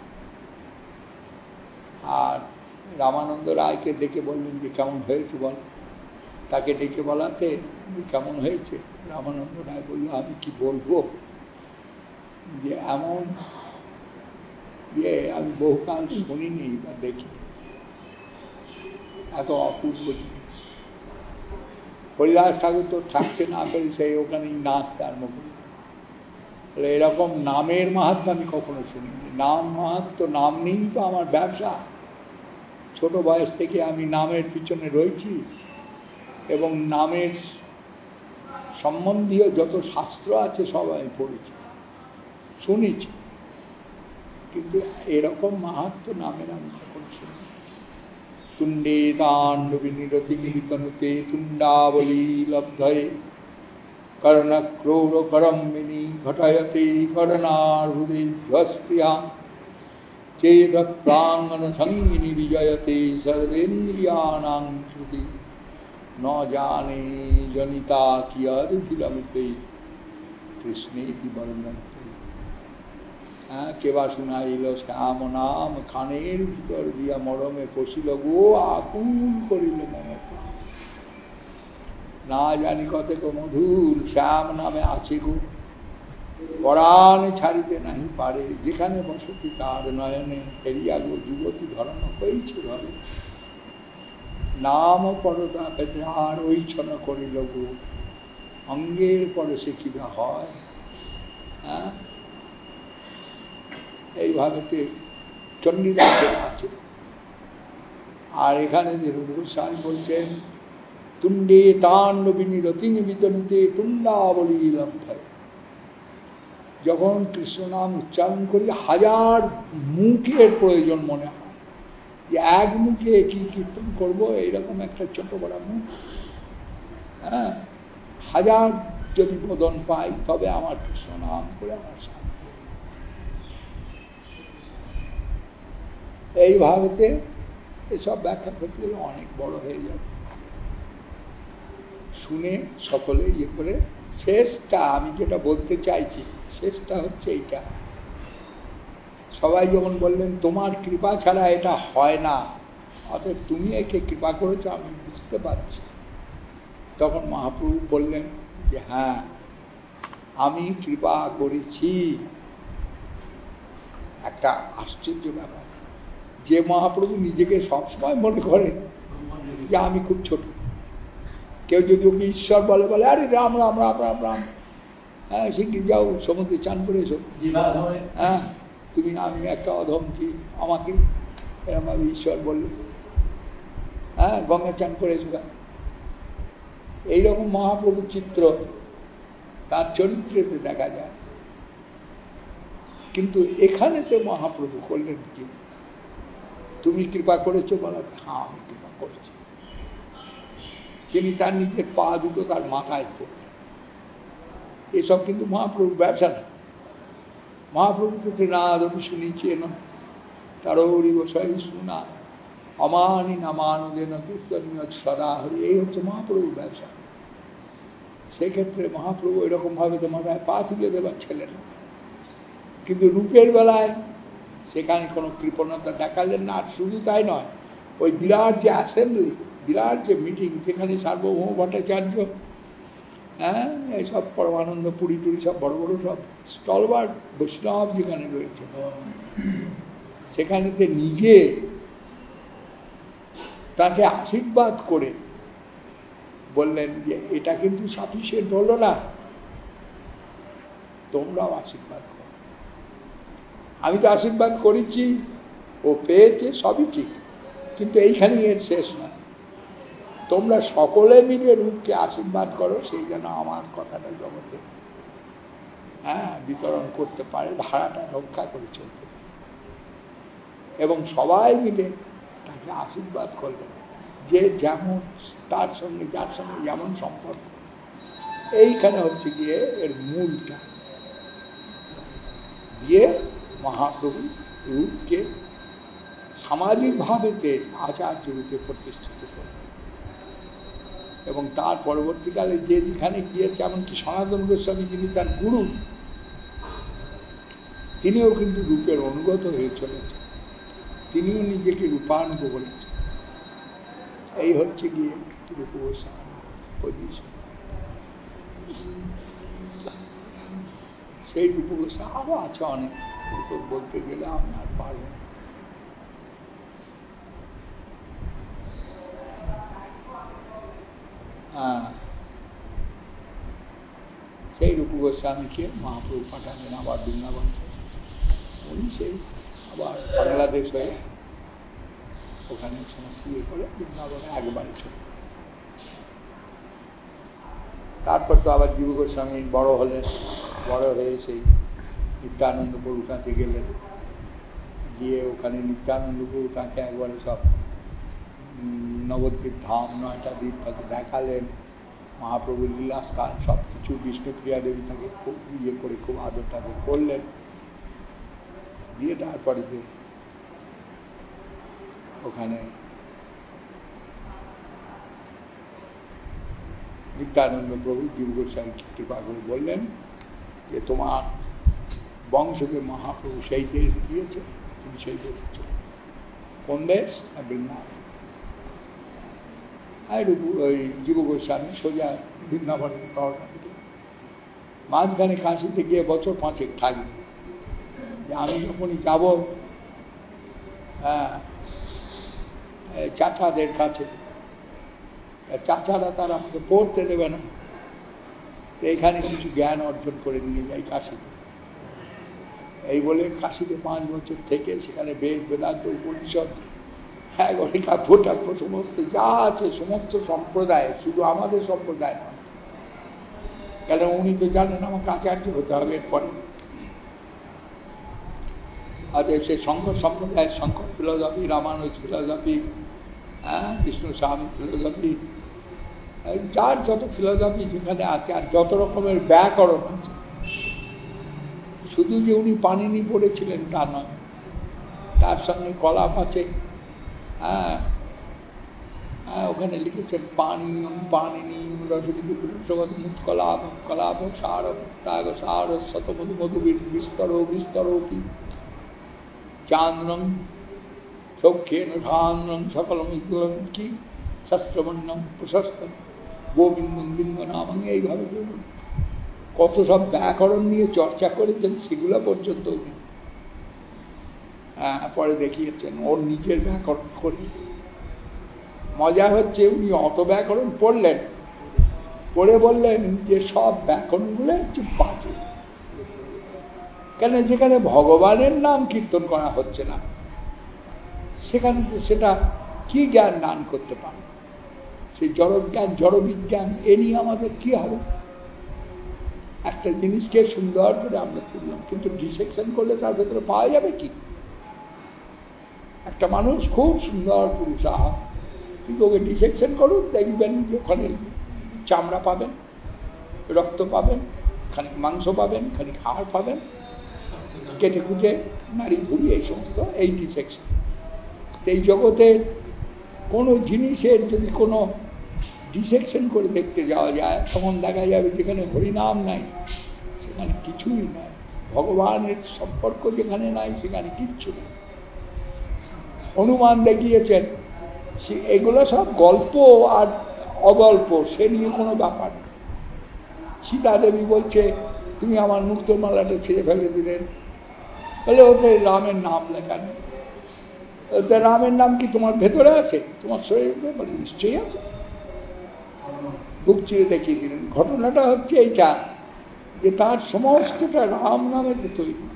আর রামানন্দ রায়কে ডেকে বললেন যে কেমন হয়েছে বল। তাকে ডেকে বলাতে কেমন হয়েছে, রামানন্দ রায় বলল, আমি কি বলবো, যে এমন যে আমি বহুকাল শুনিনি বা দেখি, এত অপূর্ব জিনিস। হরিদাস ঠাকুর তো থাকতে না পেরে সেই ওখানেই নাচতে আরম্ভ করি। এরকম নামের মাহাত্ম্য আমি কখনো শুনিনি। নাম মাহাত্ম্য, নাম নিয়েই তো আমার ব্যবসা। ছোট বয়স থেকে আমি নামের পিছনে রয়েছি এবং নামের সম্বন্ধীয় যত শাস্ত্র আছে সব আমি পড়েছি, শুনেছি, কিন্তু এরকম মাহাত্ম্য নামের আমি কখনো শুনি। তুণ্ডে তাণ্ডবী নিরতি কীর্তনতে তুণ্ডাবলী লব্ধয়ে कर्णक्रोर करम्बिनी घटयते कर्णार्बुदेभ्यस्प्रिया चेद प्रांगण संगिनी विजयते सर्वेन्द्रियाणां श्रुति न जाने जनिता कियदखिलमिते कृष्णेति वर्णन्ते। হ্যাঁ, কেবা শুনাইল শ্যাম নাম খানের ভিতর দিয়া মরমে পশিল গো আকুল করিল মমতা। না জানি কতক মধুর শ্যাম নামে আছে গো, পরাণ ছাড়িতে নাহি পারে, যেখানে বসতি তার নয়নে ফেরিয়া গো যুবতী ধরন হয়েছে ঘরে। নাম পরতা পেতে আর ওই ছন করিল গো, অঙ্গের পরে সে কিবা হয়। হ্যাঁ, এইভাবেতে চণ্ডীদাসের আছে। আর এখানে যে রূপ গোস্বামী বলছেন তুণ্ডে তাণ্ডবিনী রতিনী বিতনিতে তুণ্ডাবলী লব্ধায়, যখন কৃষ্ণ নাম উচ্চারণ করি হাজার মুখের প্রয়োজন মনে হয়, যে এক মুখে কি কীর্তন করবো, এইরকম একটা ছোট বড় মুখ, হ্যাঁ, হাজার যদি বদন পাই তবে আমার কৃষ্ণ নাম করে আমার শান্তি। এইভাবেতে এসব ব্যাখ্যা করতে গেলে অনেক বড় হয়ে যাবে, শুনে সকলে ইয়ে করে। শেষটা আমি যেটা বলতে চাইছি, শেষটা হচ্ছে এইটা, সবাই যখন বললেন তোমার কৃপা ছাড়া এটা হয় না, অতএব তুমি একে কৃপা করেছো আমি বুঝতে পারছি, তখন মহাপ্রভু বললেন যে হ্যাঁ আমি কৃপা করেছি। একটা আশ্চর্য ব্যাপার, যে মহাপ্রভু নিজেকে সবসময় মনে করেন যে আমি খুব ছোট, কেউ যদি ওকে ঈশ্বর বলে বলে আরে রাম রাম রাম রাম রাম, হ্যাঁ শিগগির যাও সমুদ্রে চান করে এসো, হ্যাঁ তুমি আমি একটা অধম কি আমাকে এরকম ভাবে ঈশ্বর বললো, হ্যাঁ গঙ্গা চান করে এসো। এইরকম মহাপ্রভুর চিত্র তার চরিত্রেতে দেখা যায়, কিন্তু এখানেতে মহাপ্রভু করলেন কি তুমি কৃপা করেছো বলা, হ্যাঁ আমি কৃপা করেছি। তিনি তার নিজের পা দুটো তার মাথায় পড়লেন। এসব কিন্তু মহাপ্রভুর ব্যবসা না। মহাপ্রভুকে ত্রিনাদপি শুনিছে না তারৌরি বসাই শুনা অমানি নামানুদেন কীর্তনীয় সদা হরি, এই হচ্ছে মহাপ্রভুর ব্যবসা। সেক্ষেত্রে মহাপ্রভু এরকম ভাবে তো মাথায় পা তুলে দেবার ছিলেন, কিন্তু রূপের বেলায় সেখানে কোনো কৃপণতা দেখালেন না। আর শুধু তাই নয়, ওই বিরাট যে অ্যাসেম্বলি, বিরাট যে মিটিং, যেখানে সার্বভৌম ভট্টাচার্য, হ্যাঁ এইসব পরমানন্দ পুরী টুরি সব বড় বড় সব স্টলওয়ার্ড বৈষ্ণব যেখানে রয়েছে, সেখানেতে নিজে তাকে আশীর্বাদ করে বললেন যে এটা কিন্তু সাফিসিয়েন্ট হলো না, তোমরাও আশীর্বাদ করো। আমি তো আশীর্বাদ করেছি, ও পেয়েছে, সবই ঠিক, কিন্তু এইখানেই এর শেষ না। তোমরা সকলে মিলে রূপকে আশীর্বাদ করো, সেই যেন আমার কথাটা জগতে হ্যাঁ বিতরণ করতে পারে, ধারাটা রক্ষা করে চলতে পারে। এবং সবাই মিলে তাকে আশীর্বাদ করলেন, যে যেমন তার সঙ্গে যার সঙ্গে যেমন সম্পর্ক। এইখানে হচ্ছে গিয়ে এর মূলটা দিয়ে মহাপ্রভু রূপকে সামাজিক ভাবেতে আচার্য রূপে প্রতিষ্ঠিত করলেন। এবং তার পরবর্তীকালে যে যেখানে গিয়েছে, এমনকি সনাতন গোস্বামী যিনি তার গুরু, তিনিও কিন্তু রূপের অনুগত হয়ে চলেছেন, তিনিও নিজেকে রূপানুগ বলেছেন। এই হচ্ছে গিয়ে রূপ গোস্বামী পজিশন। সেই রূপ গোস্বামী আরো আছে অনেক, বলতে গেলে আমি আর পারব না। হ্যাঁ, সেই রূপ গোস্বামীকে মহাপ্রভু পাঠালেন আবার বৃন্দাবন। উনি সেই আবার বাংলাদেশ হয়ে ওখানে সমস্ত ইয়ে করে বৃন্দাবনে একবারে চলে। তারপর তো আবার জীব গোস্বামী বড় হলেন, বড় হয়ে সেই নিত্যানন্দ প্রভুর কাছে গেলেন, গিয়ে ওখানে নিত্যানন্দ প্রভু তাকে একবারে সব নবদ্বীপ ধাম নয়টা দ্বীপ তাকে দেখালেন, মহাপ্রভুর লীলাস্থান সব কিছু, বিষ্ণুপ্রিয়া দেবী তাকে খুব ইয়ে করে খুব আদর তাকে করলেন। দিয়ে তারপরে যে ওখানে নিত্যানন্দ প্রভু জীব গোস্বামী কৃপা করে বললেন যে তোমার বংশকে মহাপ্রভু সেই দেশ দিয়েছে, তুমি সেই দেশ কোন দেশ? বৃন্দাবন। আর ওই জীব গোস্বামী সোজা বৃন্দাবনের পাওয়াটা থেকে মাঝখানে কাশিতে গিয়ে বছর পাঁচেক থাকবে। আমি যখনই যাব হ্যাঁ চাচাদের কাছে, চাচারা তারা আমাকে পড়তে দেবে না, তো এখানে কিছু জ্ঞান অর্জন করে নিয়ে যাই কাশিতে। এই বলে কাশীতে পাঁচ বছর থেকে সেখানে বেদ বেদান্ত উপনিষদ এগারো কাব্য টাব্য সমস্ত যা আছে সমস্ত সম্প্রদায়, শুধু আমাদের সম্প্রদায় নয়, কেন উনি তো জানেন আমাকে আচার্য হতে হবে এরপরে। আর সে শঙ্কর সম্প্রদায়ের শঙ্কর ফিলোসফি, রামানুজ ফিলোসফি, হ্যাঁ বিষ্ণু স্বামী ফিলোসফি, যার যত ফিলোসফি যেখানে আছে, আর যত রকমের ব্যাকরণ আছে। শুধু যে উনি পানিনি পড়েছিলেন তা নয়, তার সঙ্গে কলাপ আছে। হ্যাঁ হ্যাঁ ওখানে লিখেছেন পানি পানিনি কলাপ কলাপ সার তাগ সার শত মধু মধু বিস্তর বিস্তর কি চান্দ্রম সৌখ্যেন ধান্দ্রম সকলম কি শাস্ত্রবর্ণম প্রশস্তম গোবিন্দম বিন্দ নাম। এইভাবে কত সব ব্যাকরণ নিয়ে চর্চা করেছেন, সেগুলো পর্যন্ত হ্যাঁ পরে দেখিয়েছেন ওর নিজের ব্যাকরণ করে। মজা হচ্ছে উনি অত ব্যাকরণ পড়লেন, পড়ে বললেন যে সব ব্যাকরণগুলো হচ্ছে বাজে। কেন? যেখানে ভগবানের নাম কীর্তন করা হচ্ছে না, সেখানে সেটা কি জ্ঞান দান করতে পারে? সেই জড়জ্ঞান জড়বিজ্ঞান এ নিয়ে আমাদের কি হবে? একটা জিনিসকে সুন্দর করে আমরা তুললাম, কিন্তু ডিসেকশন করলে তার ভেতরে পাওয়া যাবে কি? একটা মানুষ খুব সুন্দর পুরুষ, আহা, কিন্তু ওকে ডিসেকশন করুন, দেখবেন ওখানে চামড়া পাবেন, রক্ত পাবেন, খানিক মাংস পাবেন, খানিক হাড় পাবেন, কেটে কুটে নারী ভুড়ি, এই সমস্ত এই ডিসেকশন। এই জগতে কোনো জিনিসের যদি কোনো ডিসেকশন করে দেখতে যাওয়া যায়, তখন দেখা যাবে যেখানে হরিনাম নাই সেখানে কিছুই নাই, ভগবানের সম্পর্ক যেখানে নাই সেখানে কিচ্ছু নেই। হনুমান দেখিয়েছেন, এগুলো সব গল্প আর অগল্প, সে নিয়ে কোনো ব্যাপার নেই। সীতা দেবী বলছে তুমি আমার মুক্তোর মালাটা ছেড়ে ফেলে দিলেন, বলে ওতে রামের নাম লেখা নেই। ওতে রামের নাম কি তোমার ভেতরে আছে, তোমার শরীরে? বলে নিশ্চয়ই আছে। বুক চিরে দেখিয়ে দিলেন। ঘটনাটা হচ্ছে এইটা যে তার সমস্তটা রাম নামের তৈরি।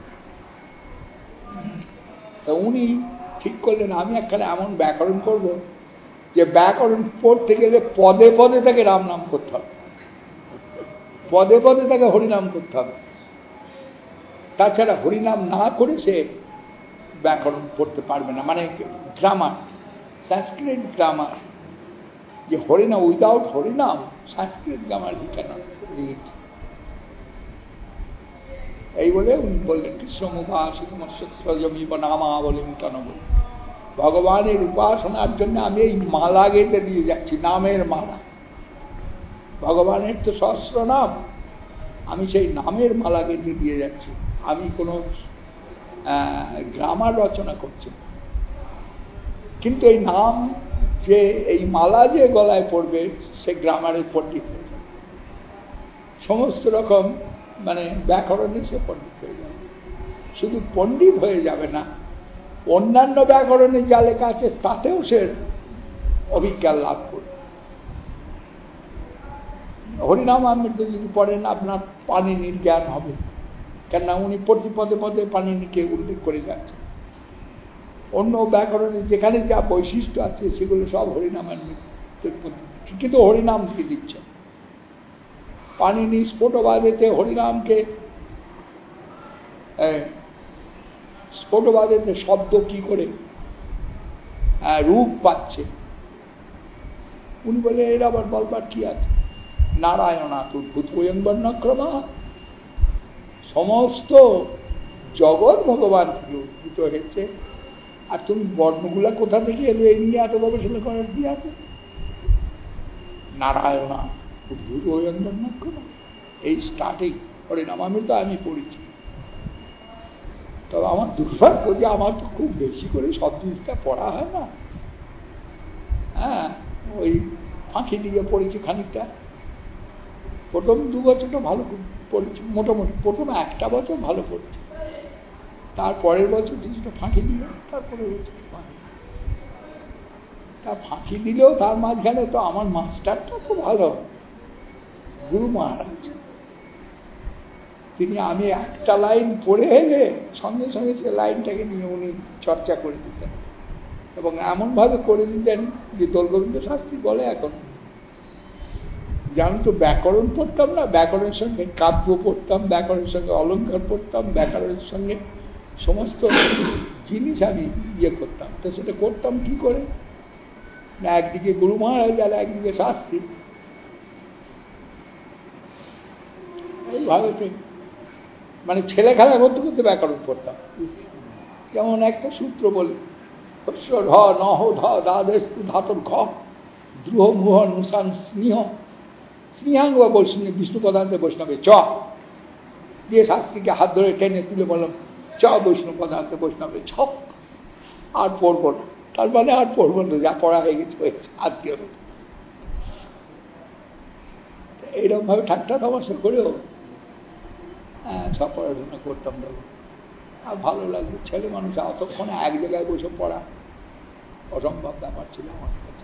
তা উনি ঠিক করলেন আমি একখানে এমন ব্যাকরণ করব যে ব্যাকরণ পড়তে গেলে পদে পদে তাকে রাম নাম করতে হবে, পদে পদে তাকে হরিনাম করতে হবে। তাছাড়া হরিনাম না করে সে ব্যাকরণ পড়তে পারবে না, মানে গ্রামার, সংস্কৃত গ্রামার। যে হরিনাম, উইদাউট হরিনাম Sanskrit grammar he can't read. এই বলে উনি বললেন কৃষ্ণমুখাসি তোমার সত্যজমি বা নামা বলেন কেন বলি, ভগবানের উপাসনার জন্য আমি এই মালা গেঁথে দিয়ে যাচ্ছি, নামের মালা। ভগবানের তো সহস্র নাম, আমি সেই নামের মালা গেঁথে দিয়ে যাচ্ছি। আমি কোনো গ্রামার রচনা করছি, কিন্তু এই নাম যে এই মালা যে গলায় পড়বে সে গ্রামারে পণ্ডিত হয়ে যাবে, সমস্ত রকম মানে ব্যাকরণে সে পণ্ডিত হয়ে যাবে। শুধু পণ্ডিত হয়ে যাবে না, অন্যান্য ব্যাকরণে যা লেখা আছে তাতেও সে অভিজ্ঞান লাভ করবে। হরিনাম আমৃত যদি পড়েন আপনার পাণিনির জ্ঞান হবে, কেননা উনি প্রতি পদে পদে পাণিনিকে উল্লেখ করে যাচ্ছেন। অন্য ব্যাকরণে যেখানে যা বৈশিষ্ট্য আছে সেগুলো সব হরিনামের কিন্তু হরিনাম কি দিচ্ছেন। পাণিনি স্ফোটবাদেতে হরিনামকে স্ফোটবাদেতে শব্দ কি করে রূপ পাচ্ছে, উনি বলে এর আবার বলবার কি আছে? নারায়ণাৎ উদ্ভূত বর্ণক্রমা, সমস্ত জগৎ ভগবান থেকে উদ্ভূত হয়েছে, আর তুমি বর্ণগুলা কোথা থেকে এলো এই নিয়ে এত গবেষণা করার কি আছে? নারায়ণা উদ্ভূত বর্ণক্রমা, এই স্টার্টিং হরিনাম আমি তো আমি পড়েছি। তবে আমার দুর্ভাগ্য যে আমার তো খুব বেশি করে সব জিনিসটা পড়া হয় না। হ্যাঁ, ওই ফাঁকি দিয়ে পড়েছি খানিকটা, প্রথম দু বছরটা ভালো পড়েছি মোটামুটি, প্রথম একটা বছর ভালো পড়েছি, তারপরের বছর কিছুটা ফাঁকি দিল, তারপরে তা ফাঁকি দিলেও তার মাঝখানে তো আমার মাস্টারটা খুব ভালো, গুরু মহারাজ। তিনি আমি একটা লাইন পড়ে এলে সঙ্গে সঙ্গে সে লাইনটাকে নিয়ে উনি চর্চা করে দিতেন, এবং এমনভাবে করে দিতেন যে দোলগোবিন্দ শাস্ত্রী বলে এখন যে আমি তো ব্যাকরণ পড়তাম না, ব্যাকরণের সঙ্গে কাব্য পড়তাম, ব্যাকরণের সঙ্গে অলঙ্কার পড়তাম, ব্যাকরণের সঙ্গে সমস্ত জিনিস আমি ইয়ে করতাম, তো সেটা করতাম কি করে না, একদিকে গুরু মহারাজ আর একদিকে শাস্ত্রী, এইভাবে মানে ছেলে খেলা করতে করতে ব্যাকরণ পড়তাম। যেমন একটা সূত্র বলি, ঢ নহ ধ দ্বাদশ ধাতর ঘ দ্রুহ মুহ নুসান স্নেহ স্নেহাঙ্গ বা বৈষ্ণব বিষ্ণু পদার্থে বৈষ্ণবে চ দিয়ে শাস্ত্রীকে হাত ধরে টেনে তুলে বললাম চ বৈষ্ণব পদার্থে বৈষ্ণবে ছ, আর পড়বো না, তার মানে আর পড়বো না, যা পড়া হয়ে গেছে হয়েছে আজকে। এইরকম ভাবে ঠাট্টা তামাশা করেও হ্যাঁ সব পড়াশোনা করতাম তখন, আর ভালো লাগলো। ছেলে মানুষ অতক্ষণে এক জায়গায় বসে পড়া অসম্ভব ব্যাপার ছিল আমার কাছে।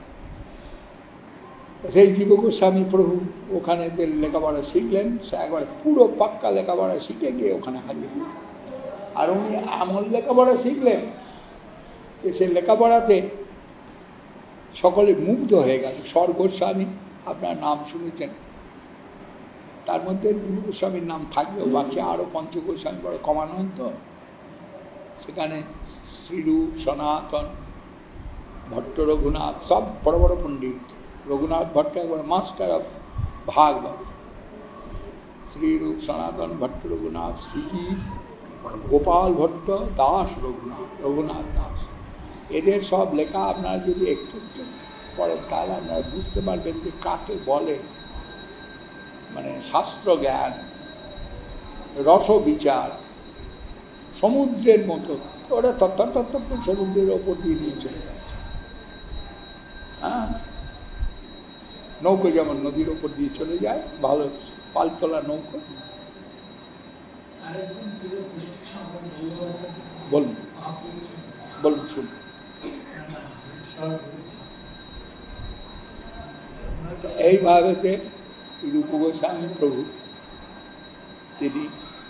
সেই জীব গোস্বামী প্রভু ওখানে লেখাপড়া শিখলেন, সে একবার পুরো পাক্কা লেখাপড়া শিখে গিয়ে ওখানে হারিয়ে, আর উনি এমন লেখাপড়া শিখলেন যে সে লেখাপড়াতে সকলে মুগ্ধ হয়ে গেল। স্বর গোস্বামী আপনার নাম শুনেছেন, তার মধ্যে গুরু গোস্বামীর নাম থাকলেও বাকি আরো পঞ্চ গোস্বামী বড় কমানন্ত, সেখানে শ্রীরূপ সনাতন ভট্ট রঘুনাথ সব বড় বড় পণ্ডিত। রঘুনাথ ভট্ট একবার মাস্টার অফ ভাগবত, শ্রীরূপ সনাতন ভট্ট রঘুনাথ, শ্রীজি গোপাল ভট্ট দাস রঘুনাথ রঘুনাথ দাস, এদের সব লেখা আপনারা যদি একটু একটু পড়েন তাহলে আপনারা বুঝতে পারবেন যে কাকে বলে মানে শাস্ত্র জ্ঞান, রস বিচার সমুদ্রের মতো, ওরা তত্ত্ব সমুদ্রের ওপর দিয়ে নিয়ে চলে যাচ্ছে। হ্যাঁ, নৌকো যেমন নদীর ওপর দিয়ে চলে যায়, ভালো পালতোলা নৌকো। বলুন বলুন শুনুন। এইভাবে রূপ গোস্বামী প্রভু তিনি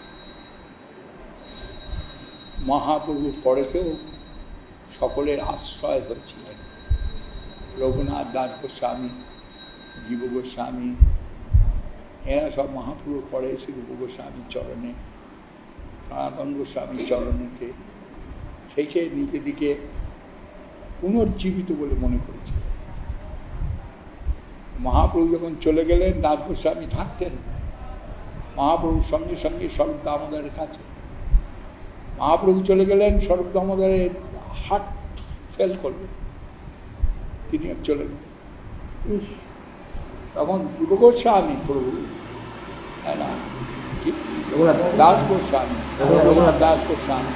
মহাপ্রভুর পরেতেও সকলের আশ্রয় হয়েছিলেন। রঘুনাথ দাস গোস্বামী, জীব গোস্বামী, এরা সব মহাপ্রভুর পরে এসে রূপ গোস্বামীর চরণে, সনাতন গোস্বামীর চরণেতে সেই সেই নিজেদিকে পুনর্জীবিত বলে মনে করেছে। মহাপ্রভু যখন চলে গেলেন, দাস গোস্বামী থাকতেন মহাপ্রভুর সঙ্গে সঙ্গে স্বরূপ দামোদরের কাছে। মহাপ্রভু চলে গেলেন, স্বরূপ দামোদরের হার্ট ফেল করলেন, তিনি চলে গেলেন। তখন রূপ গোস্বামী প্রভু না দাস গোস্বামী, রঘুনাথ দাস গোস্বামী,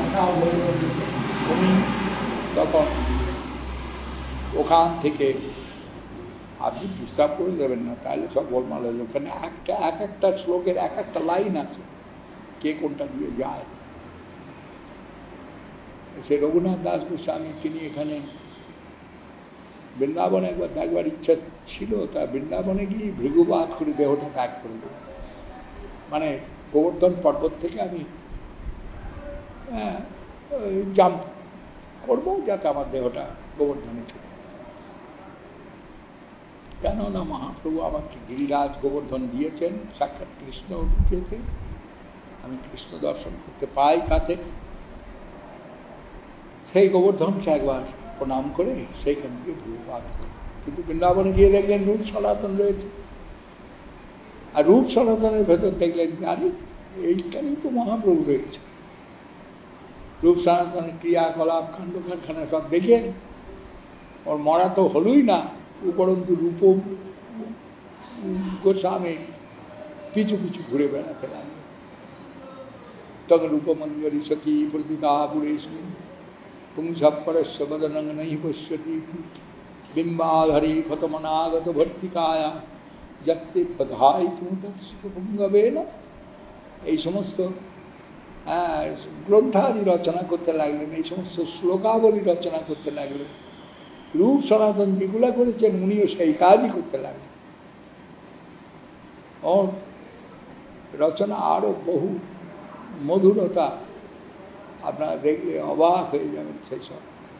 উনি তখন ওখান থেকে, আপনি ডিস্টার্ব করে দেবেন না তাহলে সব গোলমাল হয়ে যাবে, ওখানে একটা এক একটা শ্লোকের এক একটা লাইন আছে, কে কোনটা দিয়ে যায়। সে রঘুনাথ দাস গোস্বামী তিনি এখানে বৃন্দাবনে একবার দেখবার ইচ্ছা ছিল, তা বৃন্দাবনে গিয়ে ভৃগুবাদ করে দেহটা ত্যাগ করে দেব, মানে গোবর্ধন পর্বত থেকে আমি হ্যাঁ জাম্প করবো যাতে আমার দেহটা গোবর্ধনে চলে। কেননা মহাপ্রভু আমাকে গিরিরাজ গোবর্ধন দিয়েছেন, সাক্ষাৎ কৃষ্ণ দিয়েছে, আমি কৃষ্ণ দর্শন করতে পাই তাতে। সেই গোবর্ধনকে একবার প্রণাম করে সেইখান থেকে ভূপাত করে, কিন্তু বৃন্দাবনে গিয়ে দেখলেন রূপ সনাতন রয়েছে, আর রূপ সনাতনের ভেতর দেখলেন আরে এইখানেই তো মহাপ্রভু রয়েছে। রূপ সনাতনের ক্রিয়াকলাপ কাণ্ড কারখানা সব দেখে ওর মরা তো হলই না, উপরন্তু রূপ গোস্বামী পিছু পিছু ঘুরে বেড়াতে লাগলো। তখন রূপমঞ্জরি সখী প্রতিভা পুরেশী পুংসপরস্য বদনং নহি পশ্যতি বিম্বাধরি ক্ষতমনাগত ভর্তিকায়া যত্তে বধাই পুঙ্গবে না, এই সমস্ত গ্রন্থাদি রচনা করতে লাগলেন, এই সমস্ত শ্লোকাবলী রচনা করতে লাগলেন। রূপ সনাতন যেগুলা করেছেন উনিও সেই কাজই করতে লাগলেন। ও রচনা আরো বহু মধুরতা, আপনারা দেখলে অবাক হয়ে যাবেন। সেই সব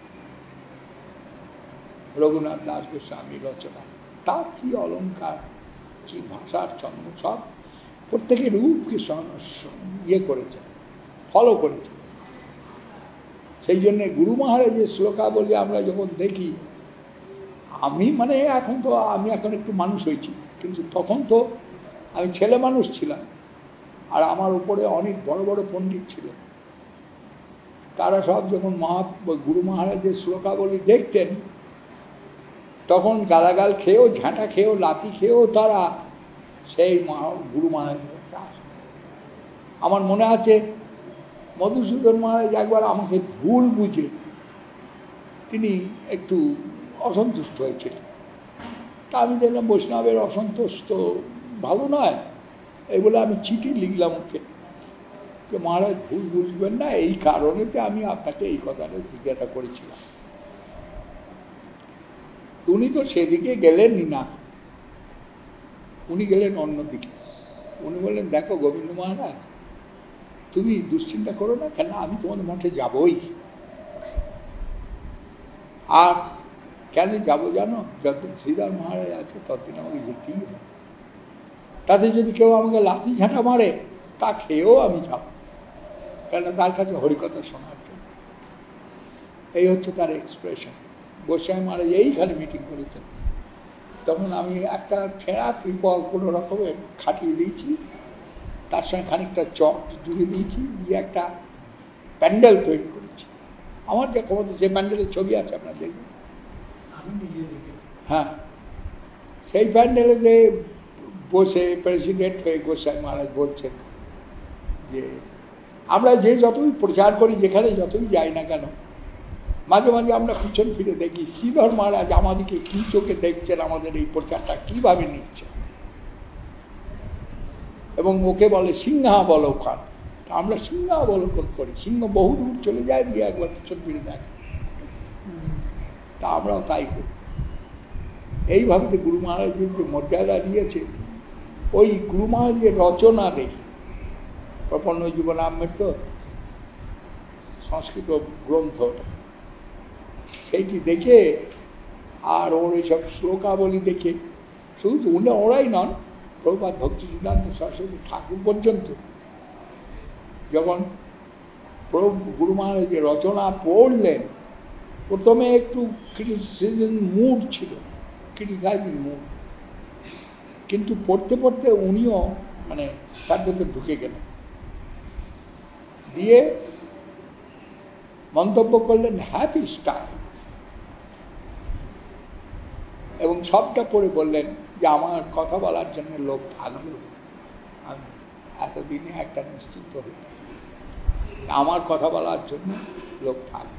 রঘুনাথ দাস গোস্বামী রচনা, তার কি অলঙ্কার, কি ভাষার ছন্দ, সব প্রত্যেকের রূপকে ইয়ে করেছে, ফলো করেছে। সেই জন্য গুরু মহারাজের শ্লোকাবলী আমরা যখন দেখি, আমি মানে এখন তো আমি এখন একটু মানুষ হয়েছি, কিন্তু তখন তো আমি ছেলে মানুষ ছিলাম, আর আমার উপরে অনেক বড় বড় পণ্ডিত ছিল। তারা সব যখন মহা গুরু মহারাজের শ্লোকাবলী দেখতেন, তখন গালাগাল খেয়েও, ঝাঁটা খেয়েও, লাঠি খেয়েও তারা সেই গুরু মহারাজের। আমার মনে আছে মধুসূদন মহারাজ একবার আমাকে ভুল বুঝে তিনি একটু অসন্তুষ্ট হয়েছিলেন। তা আমি দেখলাম বৈষ্ণবের অসন্তোষ তো ভালো নয়, এই বলে আমি চিঠি লিখলাম ওকে যে মহারাজ ভুল বুঝবেন না, এই কারণেতে আমি আপনাকে এই কথাটা জিজ্ঞাসা করেছিলাম। উনি তো সেদিকে গেলেনই না, উনি গেলেন অন্যদিকে। উনি বললেন, দেখো গোবিন্দ মহারাজ, তুমি দুশ্চিন্তা করো না, কেন আমি তোমাদের মঠে যাবই। আর কেন যাবো জানো? যতদিন শ্রীধর মহারাজ আছে ততদিন আমাকে যেতেই হবে। তাতে যদি কেউ আমাকে লাঠি ঝাঁটা মারে, তা খেয়েও আমি যাব, কেন তার কাছে হরিকথা শোনার জন্য। এই হচ্ছে তার এক্সপ্রেশন। গোস্বামী মহারাজ এইখানে মিটিং করেছেন, তখন আমি একটা ছেঁড়া ত্রিপল কোনো রকমে খাটিয়ে দিয়েছি, তার সঙ্গে খানিকটা চক জুড়ে দিয়েছি, দিয়ে একটা প্যান্ডেল তৈরি করেছি। আমার যে ক্ষমতা, যে প্যান্ডেলের ছবি আছে আপনার দেখবেন, হ্যাঁ, সেই প্যান্ডেলে যে বসে প্রেসিডেন্ট হয়ে গোস্বামী মহারাজ বলছেন যে আমরা যে যতই প্রচার করি, যেখানে যতই যাই না কেন, মাঝে মাঝে আমরা পিছন ফিরে দেখি শ্রীধর মহারাজ আমাদেরকে কি চোখে দেখছেন, আমাদের এই প্রচারটা কিভাবে নিচ্ছে, এবং ওকে বলে সিংহাবলোকন। আমরা সিংহাবলোকন করি, সিংহ বহু দূর চলে যায়, দিয়ে একবার পিছন ফিরে দেখে, তা আমরাও তাই করি। এইভাবে যে গুরু মহারাজের যে মর্যাদা দিয়েছে, ওই গুরু মহারাজের রচনা দেখি, প্রপন্ন জীবনামৃত সংস্কৃত গ্রন্থ, সেইটি দেখে আর ওর এইসব শ্লোকাবলী দেখে, শুধু উনি ওরাই নন, প্রভুপাদ ভক্তি সিদ্ধান্ত সরস্বতী ঠাকুর পর্যন্ত যখন গুরু মহারাজের রচনা পড়লেন, প্রথমে একটু ক্রিটিসিজম মুড ছিল, ক্রিটিসাইজিং মুড, কিন্তু পড়তে পড়তে উনিও মানে তার ভেতর ঢুকে গেলেন, দিয়ে মন্তব্য করলেন হ্যাপি স্টাইল, এবং সবটা পড়ে বললেন যে আমার কথা বলার জন্য লোক থাকলেও আমি এতদিনে একটা নিশ্চিন্ত হই, আমার কথা বলার জন্য লোক থাকবে।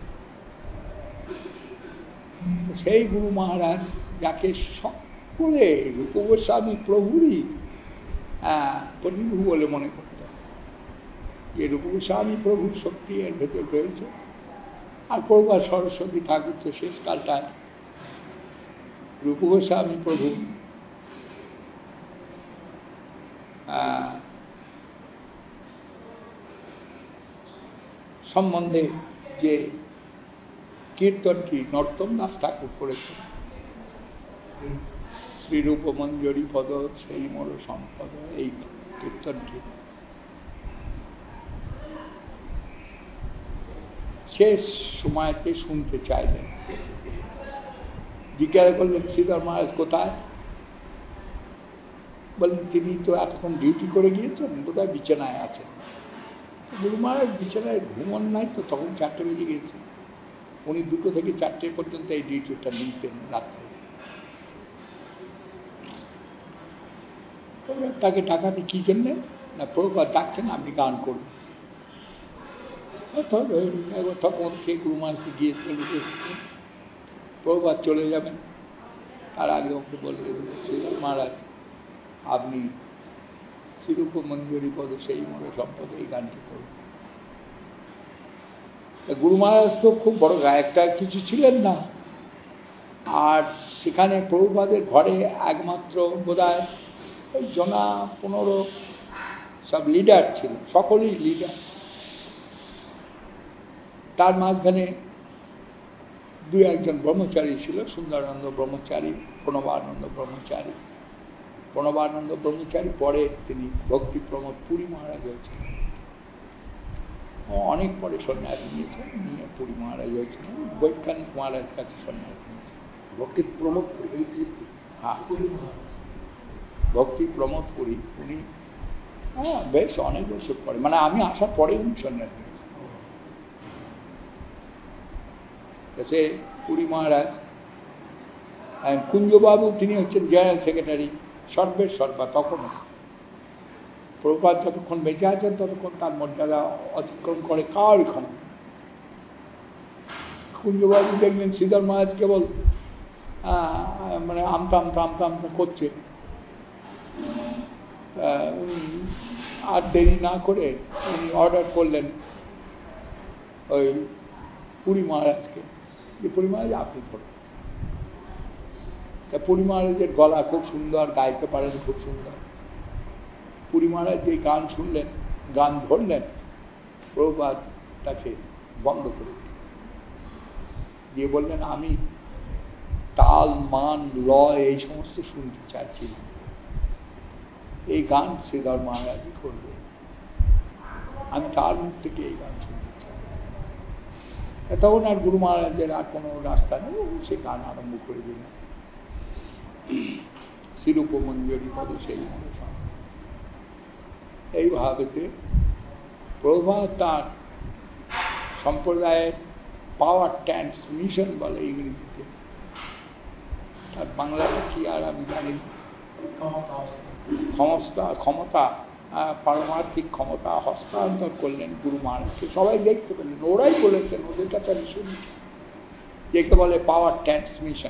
সেই গুরু মহারাজ যাকে সকলে রূপ গোস্বামী প্রভুরই প্রতিভু বলে মনে করত, যে রূপ গোস্বামী প্রভুর শক্তি এর ভেতর রয়েছে। আর প্রভুপাদ সরস্বতী ঠাকুর তো শেষকালটায় রূপ গোস্বামী প্রভু সম্বন্ধে যে কীর্তনটি নর্তম দাস ঠাকুর করেছেন, শ্রীরূপ মঞ্জরি পদ সেই মোর সম্পদ, এই কীর্তনটি শেষ সময়তে শুনতে চাইলেন। জিজ্ঞাসা করলেন শ্রীধর মহারাজ কোথায়? বললেন তিনি তো এতক্ষণ ডিউটি করে গিয়েছেন, বোধহয় বিছানায় আছেন। গুরু মহারাজ বিছানায় ঘুমন নাই তো, তখন চারটে বেজে গিয়েছে, উনি দুটো থেকে চারটে পর্যন্ত এই ডিউটিটা নিতেন রাত্রে। তাকে টাকাতে কি জন্যে না, প্রভুপাদ ডাকছেন আপনি গান করুন। তখন সে গুরু মহারাজকে গিয়ে চলে এসেছেন, প্রভুপাদ চলে যাবেন, তার আগে ওকে বললেন শ্রীধর মহারাজ আপনি শ্রীরূপ মঞ্জরি পদ সেই মোর সম্পদ এই গানটি করুন। গুরু মহারাজ তো খুব বড় গায়কটা কিছু ছিলেন না, আর সেখানে প্রভুপাদের ঘরে একমাত্র বোধহয় ওই জনা পনেরো সব লিডার ছিল, সকলেই লিডার। তার মাঝখানে দু একজন ব্রহ্মচারী ছিল, সুন্দরানন্দ ব্রহ্মচারী, প্রণবানন্দ ব্রহ্মচারী। প্রণবানন্দ ব্রহ্মচারী পরে তিনি ভক্তি প্রমোদ পুরী মহারাজ হয়েছেন, অনেক পরে সন্ন্যাস নিয়েছেন, নিয়ে পুরী মহারাজ হয়েছেন, বৈজ্ঞানিক মহারাজ কাছে সন্ন্যাস নিয়েছেন। ভক্তি প্রমোদ হ্যাঁ, ভক্তি প্রমোদ পুরী, উনি হ্যাঁ বেশ অনেক বছর পরে, মানে আমি আসার পরে উনি সন্ন্যাস নিয়েছেন। সে পুরী মহারাজ, কুঞ্জবাবু তিনি হচ্ছেন জেনারেল সেক্রেটারি, সর্বের সর্বা। তখন প্রভুপাদ যতক্ষণ বেঁচে আছেন ততক্ষণ তার মর্যাদা অতিক্রম করে কার ক্ষমতা। কুঞ্জবাবু দেখবেন শ্রীধর মহারাজ কেবল মানে আমতা আমতা আমতা আমতা করছে, আর দেরি না করে উনি অর্ডার করলেন ওই পুরী মহারাজকে যে পুরী মহারাজ আপনি করুন। তা পুরী মহারাজের গলা খুব সুন্দর, গাইতে পারেন খুব সুন্দর। পুরী মহারাজ যে গান শুনলেন, গান ধরলেন, প্রভুপাদ তাকে বন্ধ করে দিয়ে বললেন আমি তাল মান লয় এই সমস্ত শুনতে চাইছি না, এই গান শ্রীধর মহারাজই করবে, আমি তার মুখ থেকে এই গান শুনতে চাই। তখন আর গুরু মহারাজের আর কোনো রাস্তা নেই, সে গান আরম্ভ করে দিলেন শিরূপ মঞ্জুরি পদ সেই মনে। এইভাবে প্রভুপাদ তার সম্প্রদায়ের পাওয়ার ট্রান্সমিশন বলে ইংরেজিতে, তার বাংলাটা কি আর আমি জানি, ক্ষমতা ক্ষমতা পারমার্থিক ক্ষমতা হস্তান্তর করলেন গুরু মহারাজকে। সবাই দেখতে পেলেন, ওরাই বলেছেন, ওদের কাছে আমি শুনছি, যেকে বলে পাওয়ার ট্রান্সমিশন।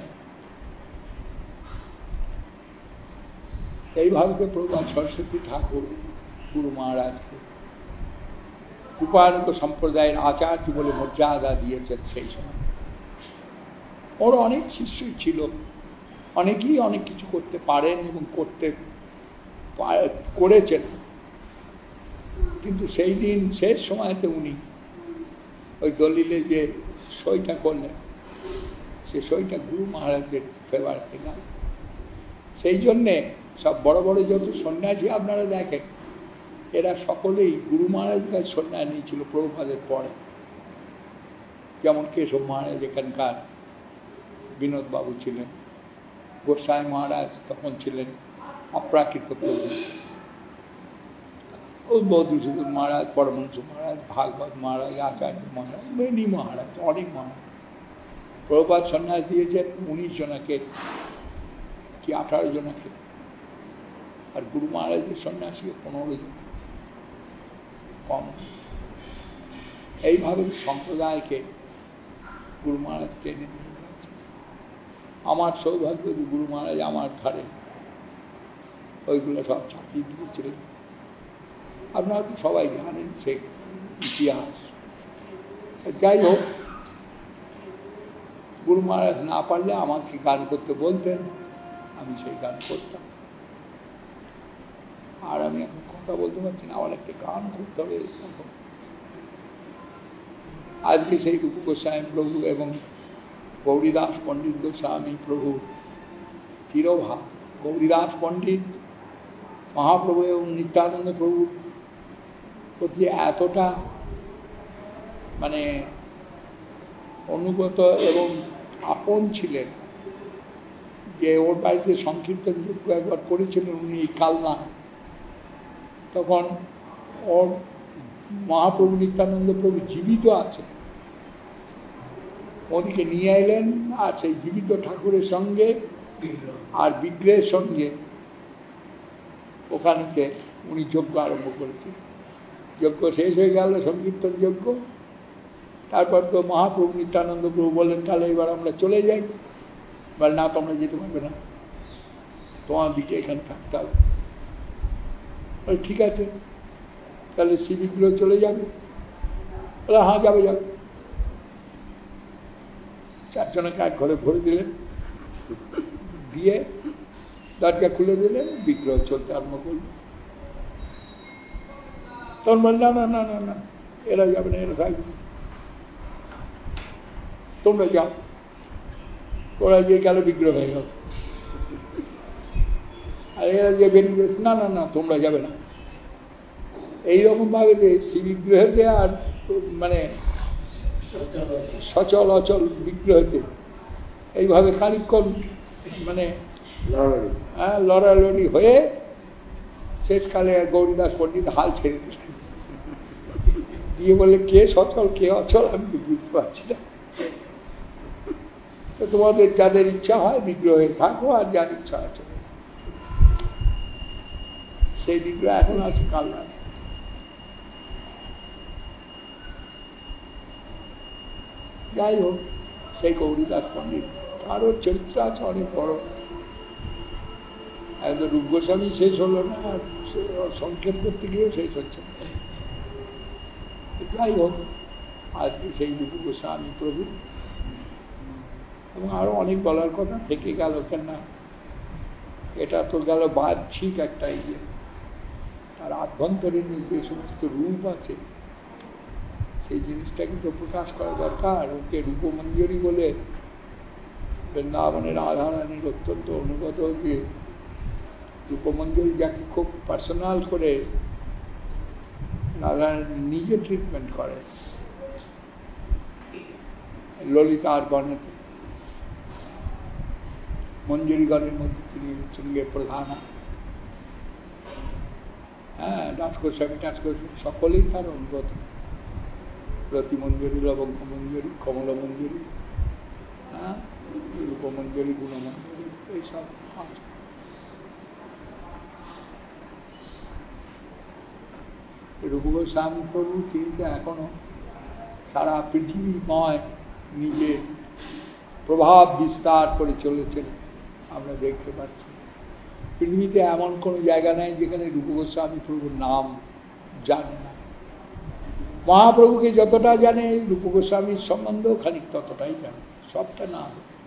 এইভাবে প্রভুপাদ সরস্বতী ঠাকুর গুরু মহারাজকে কৃপানন্দ সম্প্রদায়ের আচার্য বলে মর্যাদা দিয়েছেন। সেই সময় ওর অনেক শিষ্যই ছিল, অনেকেই অনেক কিছু করতে পারেন এবং করতে করেছেন, কিন্তু সেই দিন শেষ সময়তে উনি ওই দলিলে যে সইটা করলেন, সে সইটা গুরু মহারাজের ফেভারিটে না। সেই জন্যে সব বড় বড় যত সন্ন্যাসী আপনারা দেখেন, এরা সকলেই গুরু মহারাজ কাছে সন্ন্যাস নিয়েছিল প্রভুপাদের পরে। যেমন কেশব মহারাজ এখানকার বিনোদ বাবু ছিলেন, গোস্বাই মহারাজ তখন ছিলেন অপ্রাকৃত প্রভু, ওই মধুসূদন মহারাজ, পরমহংস মহারাজ, ভাগবত মহারাজ, আচার্য মহারাজ, মেনি মহারাজ, অনেক মহারাজ। প্রভুপাদ সন্ন্যাস দিয়েছেন উনিশ জনাকে কি আঠারো জনাকে, আর গুরু মহারাজের সন্ন্যাসী পনেরো জন, কম। এইভাবে সম্প্রদায়কে গুরু মহারাজ টেনে নিয়ে গেছে। আমার সৌভাগ্য যে গুরু মহারাজ আমার ঘরে ওইগুলো সব চাপিয়ে দিয়েছিলেন। আপনারা তো সবাই জানেন সে ইতিহাস। যাই হোক, গুরু মহারাজ না পারলে আমাকে গান করতে বলতেন, আমি সেই গান করতাম। আর আমি এখন কথা বলতে পারছি না, আমার একটা গান করতে হবে। আজকে সেই রূপ গোস্বামী প্রভু এবং গৌরীদাস পণ্ডিত গোস্বামী প্রভু তিরোভাব, গৌরীদাস পণ্ডিত মহাপ্রভু এবং নিত্যানন্দ প্রভু প্রতি এতটা মানে অনুগত এবং আপন ছিলেন যে ওর বাড়িতে সংকীর্তন যজ্ঞ একবার করেছিলেন উনি কালনা। তখন ওর মহাপ্রভু নিত্যানন্দ প্রভু জীবিত আছে, ওদিকে নিয়ে এলেন, আর সেই জীবিত ঠাকুরের সঙ্গে আর বিগ্রহের সঙ্গে ওখানেতে উনি যজ্ঞ আরম্ভ করেছেন। যজ্ঞ শেষ হয়ে গেল, সংকীর্তন যজ্ঞ। তারপর তো মহাপ্রভু নিত্যানন্দ প্রভু বললেন তাহলে এবার আমরা চলে যাই। বল না, তোমরা যেতে পারবে না, তোমার দিকে এখানে থাকতে হবে। ঠিক আছে, তাহলে শ্রী বিগ্রহ চলে যাবে। বলে হ্যাঁ যাবে যাবে। চারজনকে এক ঘরে ভরে দিলেন, দিয়ে দরজা খুলে দিলেন, বিগ্রহ চলতে আরম্ভ করল। তখন বল না না না না না এরা যাবে না, এরা থাকবে, তোমরা যাও। ওরা যে গেল বিগ্রহ হয়ে গেল। আর এরা যে বেরিয়ে না না না তোমরা যাবে না। এইরকম ভাবে যে শ্রী বিগ্রহতে আর মানে সচল অচল বিগ্রহতে এইভাবে খানিকক্ষণ মানে হ্যাঁ লড়ালড়ি হয়ে শেষকালে গৌরীদাস পণ্ডিত হাল ছেড়ে দিলেন, দিয়ে বলে কে সচল কে অচল আমি তো বুঝতে পারছি না। তো তোমাদের যাদের ইচ্ছা হয় বিগ্রহে থাকো, আর যার ইচ্ছা আছে সেই বিগ্রহ এখন আছে, কাল আছে। যাই হোক, সেই গৌরীদাস পণ্ডিত আরো চরিত্র আছে অনেক বড়। একদম রূপ গোস্বামী শেষ হলো না, আর সংক্ষেপ করতে গিয়েও শেষ হচ্ছে না। যাই হোক, আজকে সেই রূপ গোস্বামী প্রভু এবং আরো অনেক বলার কথা থেকে গেল। কেন এটা তো গেল বাহ্যিক একটা ইয়ে, তার আভ্যন্তরীণ যে সমস্ত রূপ আছে সেই জিনিসটা কিন্তু প্রকাশ করা দরকার। ওকে রূপমঞ্জরী বলে বৃন্দাবনের রাধারানীর অত্যন্ত অনুগত যে রূপমঞ্জরী, যাকে খুব পার্সোনাল করে রাধারানী নিজে ট্রিটমেন্ট করে ললিতার বর্ণতে। মঞ্জুরিগণের মধ্যে তিনি হচ্ছেন গিয়ে প্রধান। হ্যাঁ, দাসকোস্বামী টাসকোস্বামী সকলেই তার অনুগত। রতিমঞ্জুরি, লবঙ্গ মঞ্জুরি, কমল মঞ্জুরি, হ্যাঁ, রূপমঞ্জুরি, গুণমঞ্জুরি, এইসব আছে। রূপ গোস্বামী প্রভু চিন্তা এখনো সারা পৃথিবীময় নিজে প্রভাব বিস্তার করে চলেছেন, আমরা দেখতে পাচ্ছি। পৃথিবীতে এমন কোনো জায়গা নেই যেখানে রূপ গোস্বামী প্রভুর নাম জানে না। মহাপ্রভুকে যতটা জানে রূপ গোস্বামীর সম্বন্ধেও খানিক ততটাই জানে, সবটা না।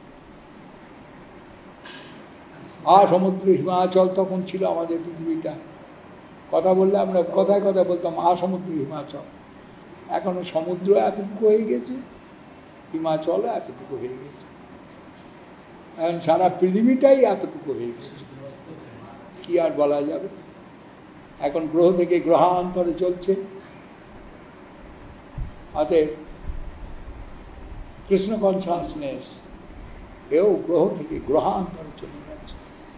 আর সমুদ্র হিমাচল তখন ছিল আমাদের পৃথিবীটা। কথা বললে আমরা কথায় কথা বলতাম আ সমুদ্র হিমাচল। এখনো সমুদ্র এতটুকু হয়ে গেছে, হিমাচল এতটুকু হয়ে গেছে, এখন সারা পৃথিবীটাই এতটুকু হয়ে গেছে। কি আর বলা যাবে? এখন গ্রহ থেকে গ্রহান্তরে চলছে। অতএব কৃষ্ণ কনসাসনেস এও গ্রহ থেকে গ্রহান্তরে চলে যাচ্ছে।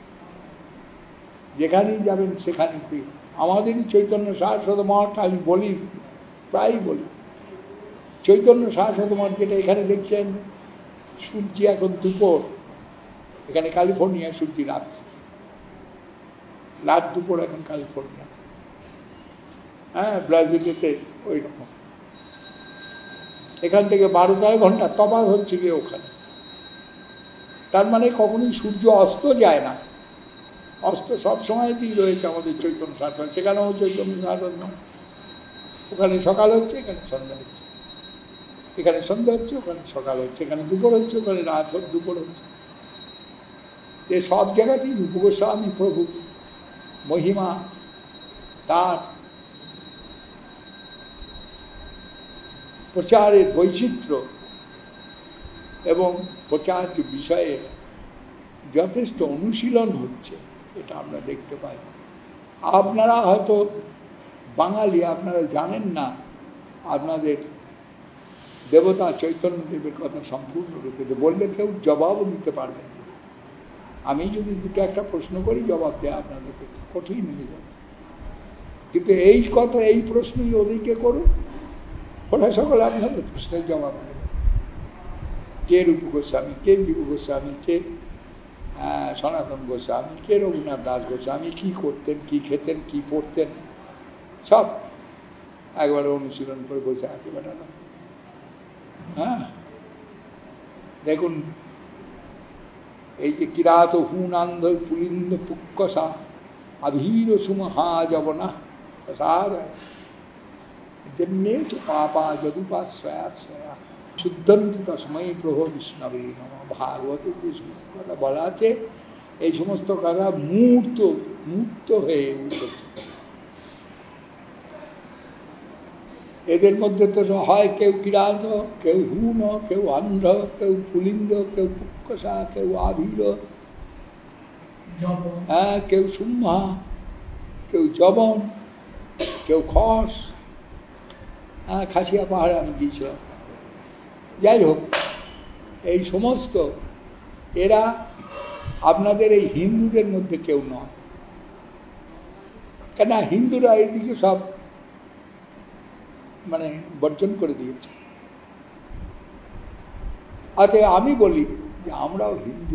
যেখানেই যাবেন সেখানেই আমাদেরই চৈতন্য সারস্বত মঠ, আমি বলি প্রায় বলি, চৈতন্য সারস্বত মঠ যেটা এখানে দেখছেন, সূর্য এখন দুপুর, এখানে ক্যালিফোর্নিয়া সূর্য রাত, রাত দুপুর এখন ক্যালিফোর্নিয়া। হ্যাঁ, ব্রাজিলেতে ওই রকম। এখান থেকে বারো তেরো ঘন্টা তফাৎ হচ্ছে গিয়ে ওখানে। তার মানে কখনোই সূর্য অস্ত যায় না, অস্ত সব সময়তেই রয়েছে আমাদের চৈতন্য সারস্বত। সেখানেও চৈতন্য সারস্বত নয়, ওখানে সকাল হচ্ছে, এখানে সন্ধ্যা হচ্ছে, এখানে সন্ধ্যা হচ্ছে, ওখানে সকাল হচ্ছে, এখানে দুপুর হচ্ছে, ওখানে রাত দুপুর হচ্ছে। যে সব জায়গাতেই রূপ গোস্বামী প্রভু মহিমা, তার প্রচারের বৈচিত্র্য এবং প্রচার্য বিষয়ে যথেষ্ট অনুশীলন হচ্ছে, এটা আমরা দেখতে পাই। আপনারা হয়তো বাঙালি, আপনারা জানেন না আপনাদের দেবতা চৈতন্যদেবের কথা সম্পূর্ণরূপে, বললে কেউ জবাবও দিতে পারবেন না। আমি যদি দুটো একটা প্রশ্ন করি জবাব দেয় আপনাদের কঠিন হয়ে যাবে। কিন্তু এই কথা, এই প্রশ্নই ওদেরকে করুন, ওরা সকলে আপনাদের প্রশ্নের জবাব দেবে। কে রূপ গোস্বামী, কে জীব গোস্বামী, কে সনাতন গোস্বামী, কে রঘুনাথ দাস গোস্বামী, কি করতেন, কি খেতেন, কি পড়তেন, সব একবারে অনুশীলন করে বসে আছে বেটারা। হ্যাঁ, দেখুন এই যে কিরাত হুনান্ধ পুলিন্দ পুক্কসা অধীর সুমহা যবনা প্রসাদ জন্যে চ পাপা যদুপা স্বয়া স্বয়া শুদ্ধন্ত তস্মৈ প্রভো বিষ্ণবে নমঃ। ভাগবত যে সমস্ত কথা বলা আছে, এই সমস্ত কথা মূর্ত মূর্ত হয়ে উঠেছে। এদের মধ্যে তো হয় কেউ কিরাত, কেউ হুন, কেউ অন্ধ, কেউ পুলিঙ্গ, কেউ পুষ্কসা, কেউ আভির, হ্যাঁ, কেউ সুম্মা, কেউ জবন, কেউ খস। হ্যাঁ, খাসিয়া পাহাড়ে আমি গিয়েছিলাম। যাই হোক, এই সমস্ত এরা আপনাদের এই হিন্দুদের মধ্যে কেউ নয়, কেন হিন্দুরা এইদিকে সব মানে বর্জন করে দিয়েছে। আচ্ছা, আমি বলি যে আমরাও হিন্দু,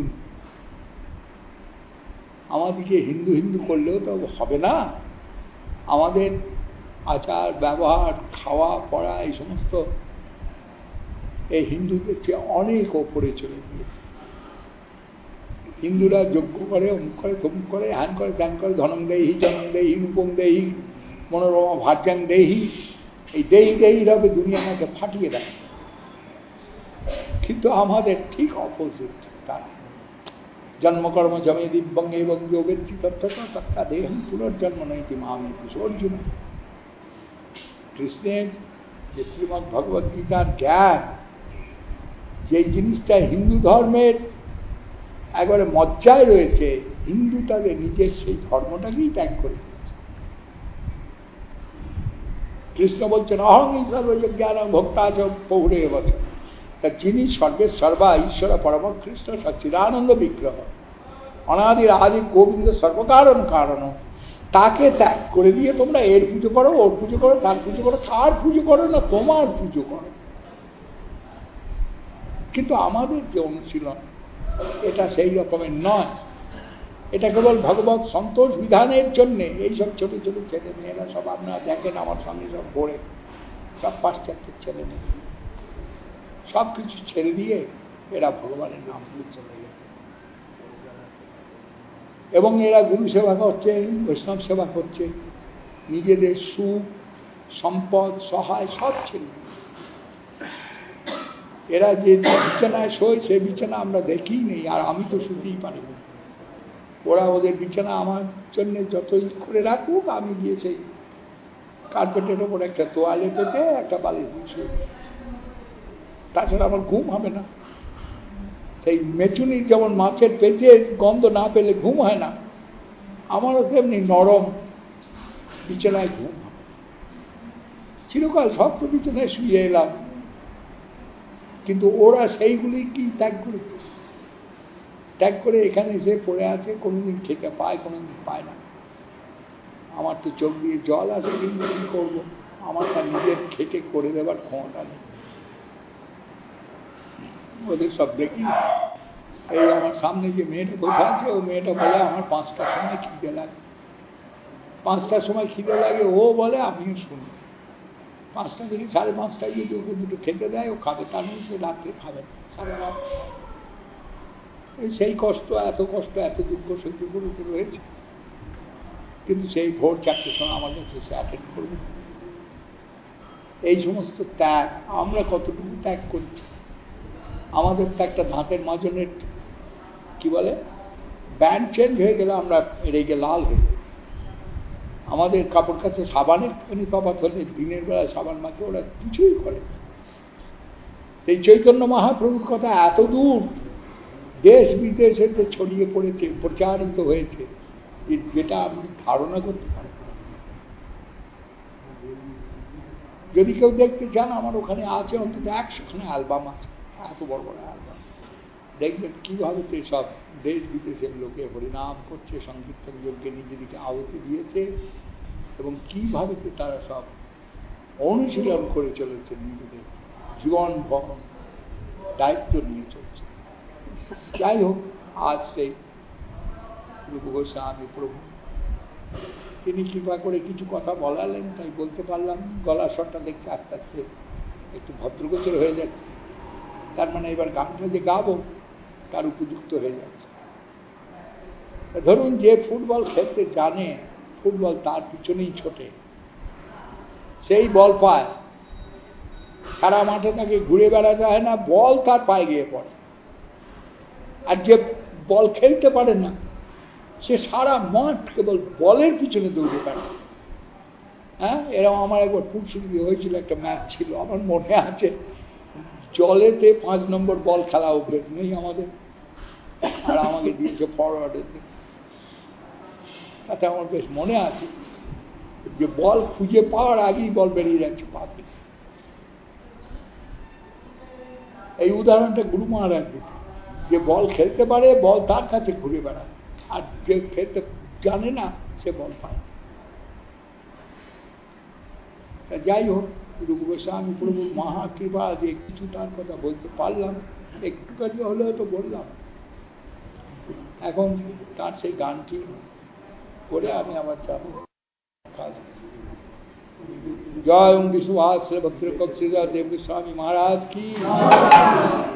আমাদেরকে হিন্দু হিন্দু করলেও তো হবে না। আমাদের আচার ব্যবহার, খাওয়া পড়া, এই সমস্ত এই হিন্দুদের চেয়ে অনেক ওপরে চলে গিয়েছে। হিন্দুরা যজ্ঞ করে, অমুক করে, তমুক করে, হ্যান করে, ত্যান করে, ধনম দেহি, জনম দেহি, রূপম দেহি, মনোরমা ভার্যাং দেহি, এই দেহি দেহি রবে দুনিয়াকে ফাটিয়ে দেয়। কিন্তু আমাদের ঠিক অপোজিট। তারা জন্মকর্ম জমে দিব্যং এবং যোগেচ্ছি তত্ত্বতা তত্ত্বা দেহম পুনর্জন্ম নৈতি মামেতি অর্জুন। কৃষ্ণের যে শ্রীমদ্ ভগবদ গীতার জ্ঞান, যে জিনিসটা হিন্দু ধর্মের একবারে মজ্জায় রয়েছে, হিন্দু তাদের নিজের সেই ধর্মটাকেই ত্যাগ করে দিয়েছে। কৃষ্ণ বলছেন অহং সর্বজ্ঞানং ভোক্তাচ পৌরে বছর, তা যিনি সর্বে সর্বা ঈশ্বর পরম কৃষ্ণ সচ্চিদানন্দ বিগ্রহ, অনাদির আদি গোবিন্দ সর্বকারণ কারণ, তাকে ত্যাগ করে দিয়ে তোমরা এর পুজো করো, ওর পুজো করো, তার পুজো করো। কার পুজো করো না? তোমার পুজো করো। কিন্তু আমাদের যে অনুশীলন এটা সেই রকমের নয়। এটা কেবল ভগবত সন্তোষ বিধানের জন্যে এইসব ছোট ছোট ছেলে মেয়েরা সব আপনারা দেখেন আমার সঙ্গে সব পড়ে, সব পাশ্চাত্যের ছেলে মেয়ে সব কিছু ছেড়ে দিয়ে এরা ভগবানের নাম ভুলে চলে গেছে। এবং এরা গুরু সেবা করছে, বৈষ্ণব সেবা করছে, নিজেদের সুখ সম্পদ সহায় সব ছেড়ে। এরা যে বিছানায় শোয় সে বিছানা আমরা দেখিই নেই, আর আমি তো শুতেই পারি না। ওরা ওদের বিছানা আমার জন্য যতই করে রাখুক, আমি গিয়ে সেই কার্পেটের ওপর একটা তোয়ালে পেতে একটা বালিশ দিয়ে শুয়ে, তাছাড়া আমার ঘুম হবে না। সেই মেচুনির যেমন মাছের পেটের গন্ধ না পেলে ঘুম হয় না, আমারও তেমনি নরম বিছানায় ঘুম। চিরকাল শক্ত বিছানায় শুয়ে এলাম, কিন্তু ওরা সেইগুলি কি ত্যাগ করেছে? ত্যাগ করে এখানে এসে পড়ে আছে, কোনোদিন খেতে পায়, কোনোদিন পায় না। আমার তো চোখ দিয়ে জল আসে, কিন্তু কি করবো, আমার তার নিজের খেটে করে দেবার ক্ষমতা নেই। ওদের সব দেখি। এই আমার সামনে যে মেয়েটা বসে আছে, ও মেয়েটা বলে আমার পাঁচটার সময় খিদে লাগে, পাঁচটার সময় খিদে লাগে ও বলে, আমিও শুনি। পাঁচটা থেকে সাড়ে পাঁচটায় যদি ওকে দুটো খেতে দেয় ও খাবে, তার মধ্যে সে রাত্রে খাবে না, সারা রাত। সেই কষ্ট, এত কষ্ট, এত দুঃখ সহ্য করে রয়েছে, কিন্তু সেই ভোর চারটের সময় আমার কাছে সে অ্যাটেন্ড করবে। এই সমস্ত ত্যাগ আমরা কতটুকু ত্যাগ করছি? আমাদের তো একটা দাঁতের মাজনের কি বলে ব্যান্ড চেঞ্জ হয়ে গেলে আমরা রেগে লাল হয়ে যাই। আমাদের কাপড় কাছে সাবানের খানি তফাৎ হলে দিনের বেলায় সাবান মাকে ওরা কিছুই করে না। এই চৈতন্য মহাপ্রভুর কথা এত দূর দেশ বিদেশেতে ছড়িয়ে পড়েছে, প্রচারিত হয়েছে, যেটা আপনি ধারণা করতে পারেন। যদি কেউ দেখতে চান, আমার ওখানে আছে অন্তত একশোখানে অ্যালবাম আছে, এত বড় বড় অ্যালবাম। দেখবেন কীভাবে তো সব দেশ বিদেশের লোকে হরিনাম করছে, সংকীর্তন যজ্ঞে নিজেদেরকে আহুতি দিয়েছে, এবং কীভাবে তো তারা সব অনুশীলন করে চলেছে, নিজেদের জীবন বহন দায়িত্ব নিয়ে চলছে। যাই হোক, আজ সেই রূপ গোস্বামী প্রভু তিনি কৃপা করে কিছু কথা বলালেন, তাই বলতে পারলাম। গলার স্বরটা দেখতে আস্তে আস্তে একটু ভদ্রগোচর হয়ে যাচ্ছে, তার মানে এবার গানটা যে গাবো তার উপযুক্ত হয়ে যাচ্ছে। ধরুন, যে ফুটবল খেলতে জানে, ফুটবল তার পিছনেই ছোটে, সেই বল পায়, সারা মাঠে তাকে ঘুরে বেড়াতে হয় না, বল তার পায়ে গিয়ে পড়ে। আর যে বল খেলতে পারে না, সে সারা মাঠ কেবল বলের পিছনে দৌড়ে বেড়ায়। হ্যাঁ, এরকম আমার একবার ফুটসুটি হয়েছিল, একটা ম্যাচ ছিল আমার মনে আছে, জলেতে পাঁচ নম্বর বল খেলা অভ্যেস নেই আমাদের, আর আমাকে দিয়েছে ফরওয়ার্ডের দিকে। তাতে আমার বেশ মনে আছে যে বল খুঁজে পাওয়ার আগেই বল বেরিয়ে যাচ্ছে পা থেকে। এই উদাহরণটা গুরু মহারাজ, যে বল খেলতে পারে বল তার কাছে ঘুরে বেড়ায়, আর যে খেলতে জানে না সে বল পায়। যাই হোক, রূপ গোস্বামী প্রভুর মহা কৃপা যে কিছু তার কথা বলতে পারলাম, একটুখানি হলেও তো বললাম। এখন তার সেই গানটি করে আমি আবার যাবো। জয় ওম বিশ্বভাষ ভক্তি দেব গোস্বামী মহারাজ কি।